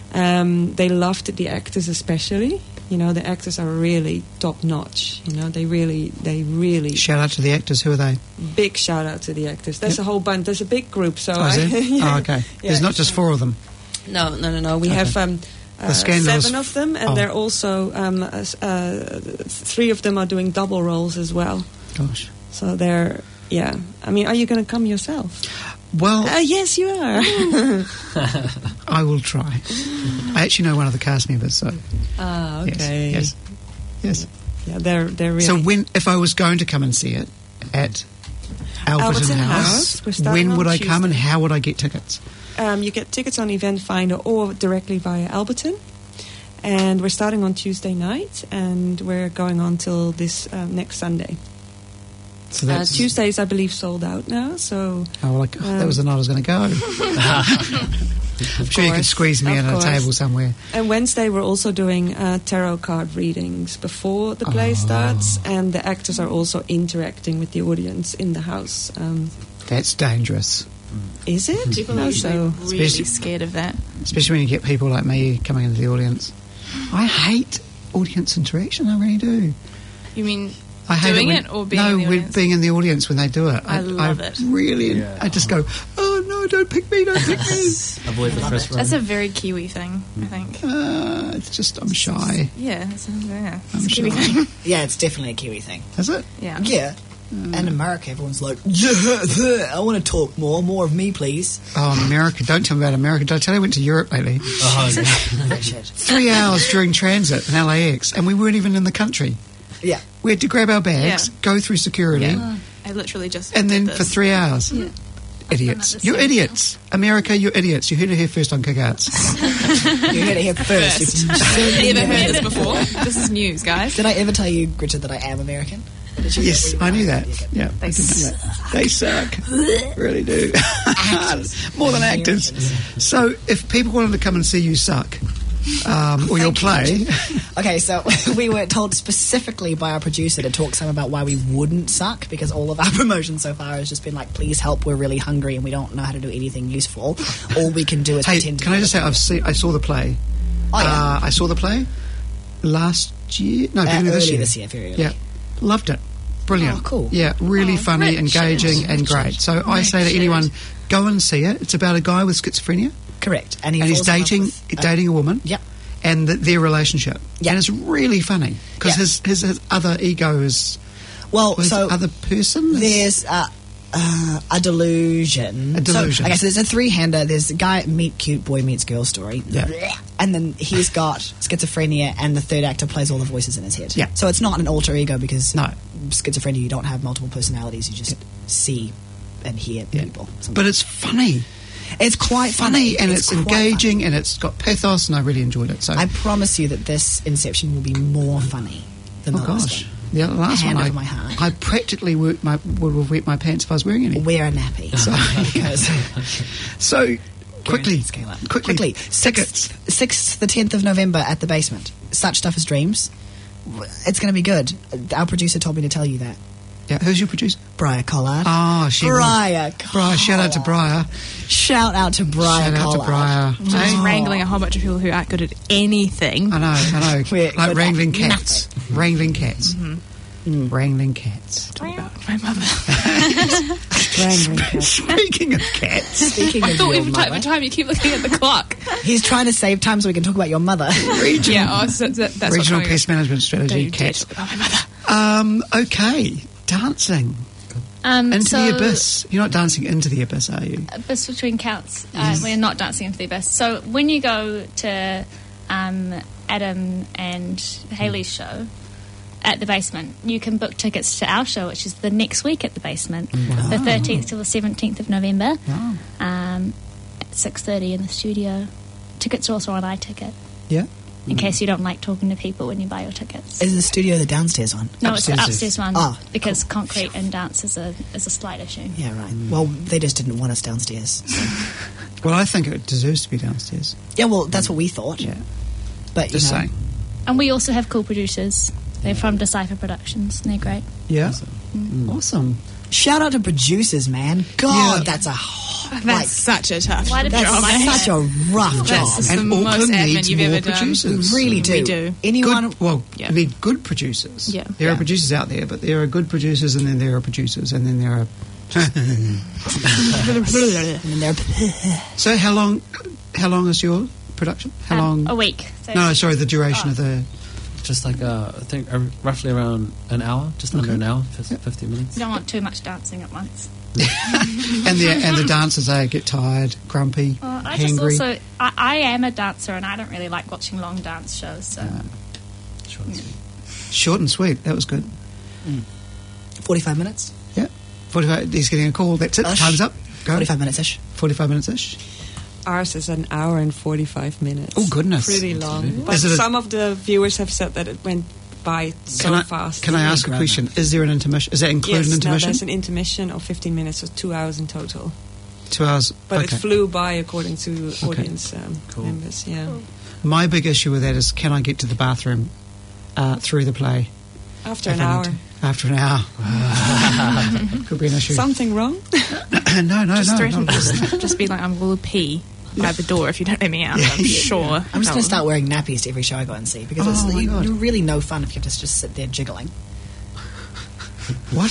Um, they loved the actors especially. You know, the actors are really top-notch. You know, they really, they really... Shout out to the actors. Who are they? Big shout-out to the actors. There's Yep. a whole bunch. There's a big group, so... Oh, is I, there? yeah. Oh, okay. Yeah. There's not just four of them. No, no, no, no. We Okay. have um, The uh, Scandalous- seven of them, and Oh. they're also um, uh, s- uh, three of them are doing double roles as well. Gosh. So they're, yeah. I mean, are you going to come yourself? Well, Uh, yes, you are. I will try. I actually know one of the cast members, so... Ah, yes, okay. Yes. Yes. Yeah, they're they're really. So when, if I was going to come and see it at Alberton, Alberton House, House, we're starting when on would I come and Tuesday. how would I get tickets? Um, you get tickets on Event Finder or directly via Alberton. And we're starting on Tuesday night, and we're going on till this uh, next Sunday. So Uh, that's Tuesdays, I believe, sold out now. So Oh, well, like, Um, that was the night I was going to go. I'm sure you could course, squeeze me of in at a course. table somewhere. And Wednesday, we're also doing uh, tarot card readings before the play Oh. starts, and the actors are also interacting with the audience in the house. Um, That's dangerous, is it? People How are usually so? really Especially- scared of that. especially when you get people like me coming into the audience. I hate audience interaction. I really do. You mean I hate doing when- it or being no, in the when- audience? being in the audience when they do it. I love it. Really, Yeah. I just go, oh no, don't pick me, don't pick me. Avoid the first row. That's a very Kiwi thing, I think. Uh, it's just I'm shy. Yeah, it's a, yeah, it's I'm a Kiwi sure. thing. Yeah, it's definitely a Kiwi thing. Is it? Yeah. Yeah. Mm. And in America, everyone's like, yeah, I want to talk more, more of me, please. Oh, America! Don't tell me about America. Did I tell you I went to Europe lately? Oh, okay. Richard. Three hours during transit in L A X, and we weren't even in the country. Yeah. We had to grab our bags, Yeah. go through security, Yeah. I literally just and then did for this. three hours. Yeah. Idiots! Done that You're the same idiots! America, you're idiots! You heard it here first on Kick-Outs. You heard it here first. First. You've Never heard this before. This is news, guys. Did I ever tell you, Richard, that I am American? Did you- Yes, I knew that. Okay. Yeah, They I did know that. They suck. Really do. More than actors. So, if people wanted to come and see you suck, um, or your play, Okay, so we were told specifically by our producer to talk some about why we wouldn't suck, because all of our promotion so far has just been like, please help, we're really hungry and we don't know how to do anything useful. All we can do is hey, pretend to can be I just say other I've seen, I saw the play. Oh, yeah. Uh, I saw the play last year. No, Uh, beginning of this early year. this year, very early. Yeah, loved it. Brilliant. Oh, cool. Yeah, really Oh, funny, Richard. engaging, and great. So I say to Richard. anyone, go and see it. It's about a guy with schizophrenia. Correct. And, he and he's falls in love dating with- uh, dating a woman. Yep. And th their relationship. Yeah. And it's really funny because Yeah. his, his his other ego is Well, his so other person. is- there's uh, uh, a delusion. A delusion. So, okay, so there's a three-hander. There's a guy meet cute boy meets girl story. Yeah. And then he's got schizophrenia, and the third actor plays all the voices in his head. Yeah. So it's not an alter ego because No. schizophrenia, you don't have multiple personalities. You just see and hear people. But it's funny. It's quite Funny, and it's, quite engaging, and it's got pathos, and I really enjoyed it. So, funny. I promise you that this Inception will be more funny than oh the last gosh, one. the last Hand one, I, over my heart. I practically worked my, would have wet my pants if I was wearing any. Wear a nappy. So- because So, quickly, scale up. quickly, quickly. tickets. Sixth, sixth, the tenth of November at the Basement. Such Stuff as Dreams. It's going to be good. Our producer told me to tell you that. Yeah, who's your producer? Briar Collard. Oh, she Briar was. Briar, shout out to Briar. Shout out to Briar Shout out to Collard. Briar. Just Hey? wrangling a whole bunch of people who aren't good at anything. I know, I know. We're like good wrangling at cats. Wrangling cats. Mm-hmm. Wrangling cats. Talk about my mother. Wrangling cats. Speaking of cats, Speaking I of thought your every time, mother, time you keep looking at the clock. he's trying to save time so we can talk about your mother. regional, Yeah, oh, so that, that's regional what's pest management strategy, Don't dare cats. talk about my mother. Um, okay, dancing Um, into so the abyss. You're not dancing into the abyss, are you? Abyss between counts. Uh, we're not dancing into the abyss. So when you go to um, Adam and Haley's show at the Basement, you can book tickets to our show, which is the next week at the Basement, the thirteenth till the seventeenth of November, Wow. um, at six thirty in the studio. Tickets are also on iTicket, Yeah. in case you don't like talking to people when you buy your tickets. Is the studio the downstairs one? no, it's upstairs the is- upstairs one Oh, because concrete and dance is a is a slight issue. Yeah, right. Well, they just didn't want us downstairs. Well, I think it deserves to be downstairs. Yeah, well, that's what we thought. Yeah. But, Just you know, saying. And we also have cool producers. They're from Decipher Productions, and they're great. Yeah. Awesome. shout out to producers, man. God, Yeah. that's a h- That's like, such a tough Why did that's people like such a rough That's job. just And the most Auckland admin needs you've more ever done. producers. We really do. We do. Anyone? Good, well, Yeah. you need good producers. Yeah. There Yeah. are producers out there, but there are good producers, and then there are producers, and then there are. And then they're So, how long? How long is your production? How Um, long? A week. So No, sorry, the duration of the. Just like, uh, I think uh, roughly around an hour, just under Okay. an hour, fif- fifty minutes. You don't want too much dancing at once. And the and the dancers, they get tired, grumpy, Well, I just hangry. also I, I am a dancer, and I don't really like watching long dance shows. So Short and sweet. Short and sweet. That was good. forty-five minutes. Yeah. Forty-five. He's getting a call. That's it. Ush. Time's up. Go. forty-five minutes ish. Forty-five minutes ish. Ours is an hour and forty-five minutes. Oh, goodness. Pretty long. But Is it a- some of the viewers have said that it went by so Can I fast. can I ask a Grown question? Is there an intermission? Is that included Yes, an no, intermission? there's an intermission of fifteen minutes, so two hours in total. Two hours. But okay. it flew by according to audience um, Cool. members. Yeah. My big issue with that is, can I get to the bathroom uh, through the play After if an I hour. need to? After an hour. Could be an issue. Something wrong? no, no, Just no. threaten, not- just, just be like, I'm going to pee by the door if you don't let me out. I'm sure. I'm just that going to will- start wearing nappies to every show I go and see because Oh, it's my you, God. you're really no fun if you just just sit there jiggling. What?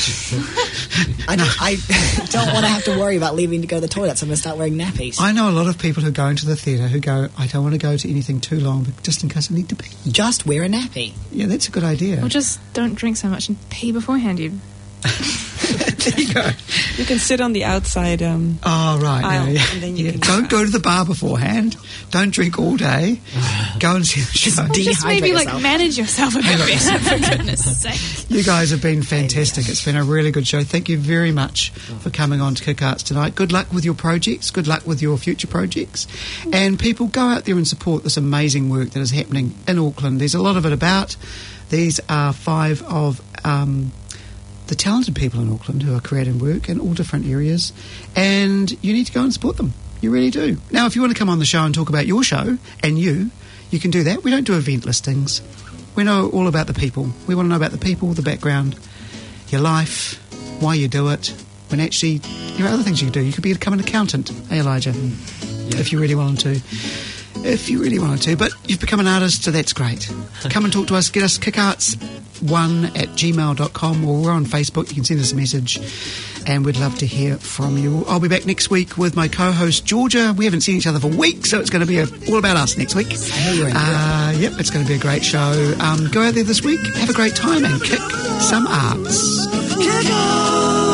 I don't, I don't want to have to worry about leaving to go to the toilet, so I'm going to start wearing nappies. I know a lot of people who go into the theatre who go, I don't want to go to anything too long, but just in case I need to pee. Just wear a nappy. Yeah, that's a good idea. Or just don't drink so much and pee beforehand. You There you go. You can sit on the outside. Um, Oh, right. Aisle, yeah, yeah. and then you Yeah. can- Don't go to the bar beforehand. Don't drink all day. Go and see the show. just maybe Dehydrate like yourself. manage yourself a bit better, for goodness sake. You guys have been fantastic. It's been a really good show. Thank you very much for coming on to Kick Arts tonight. Good luck with your projects. Good luck with your future projects. And people, go out there and support this amazing work that is happening in Auckland. There's a lot of it about. These are five of um, the talented people in Auckland who are creating work in all different areas. And you need to go and support them. You really do. Now, if you want to come on the show and talk about your show and you, you can do that. We don't do event listings. We know all about the people. We want to know about the people, the background, your life, why you do it. When actually, there are other things you can do. You could become an accountant, hey Elijah, if you really wanted to. If you really wanted to. But you've become an artist, so that's great. Come and talk to us. Get us Kick Arts one at gmail dot com, or we're on Facebook. You can send us a message and we'd love to hear from you. I'll be back next week with my co-host Georgia. We haven't seen each other for weeks, so it's going to be a, all about us next week. Uh, yep, it's going to be a great show. Um, go out there this week, have a great time and kick some arts. Kick on!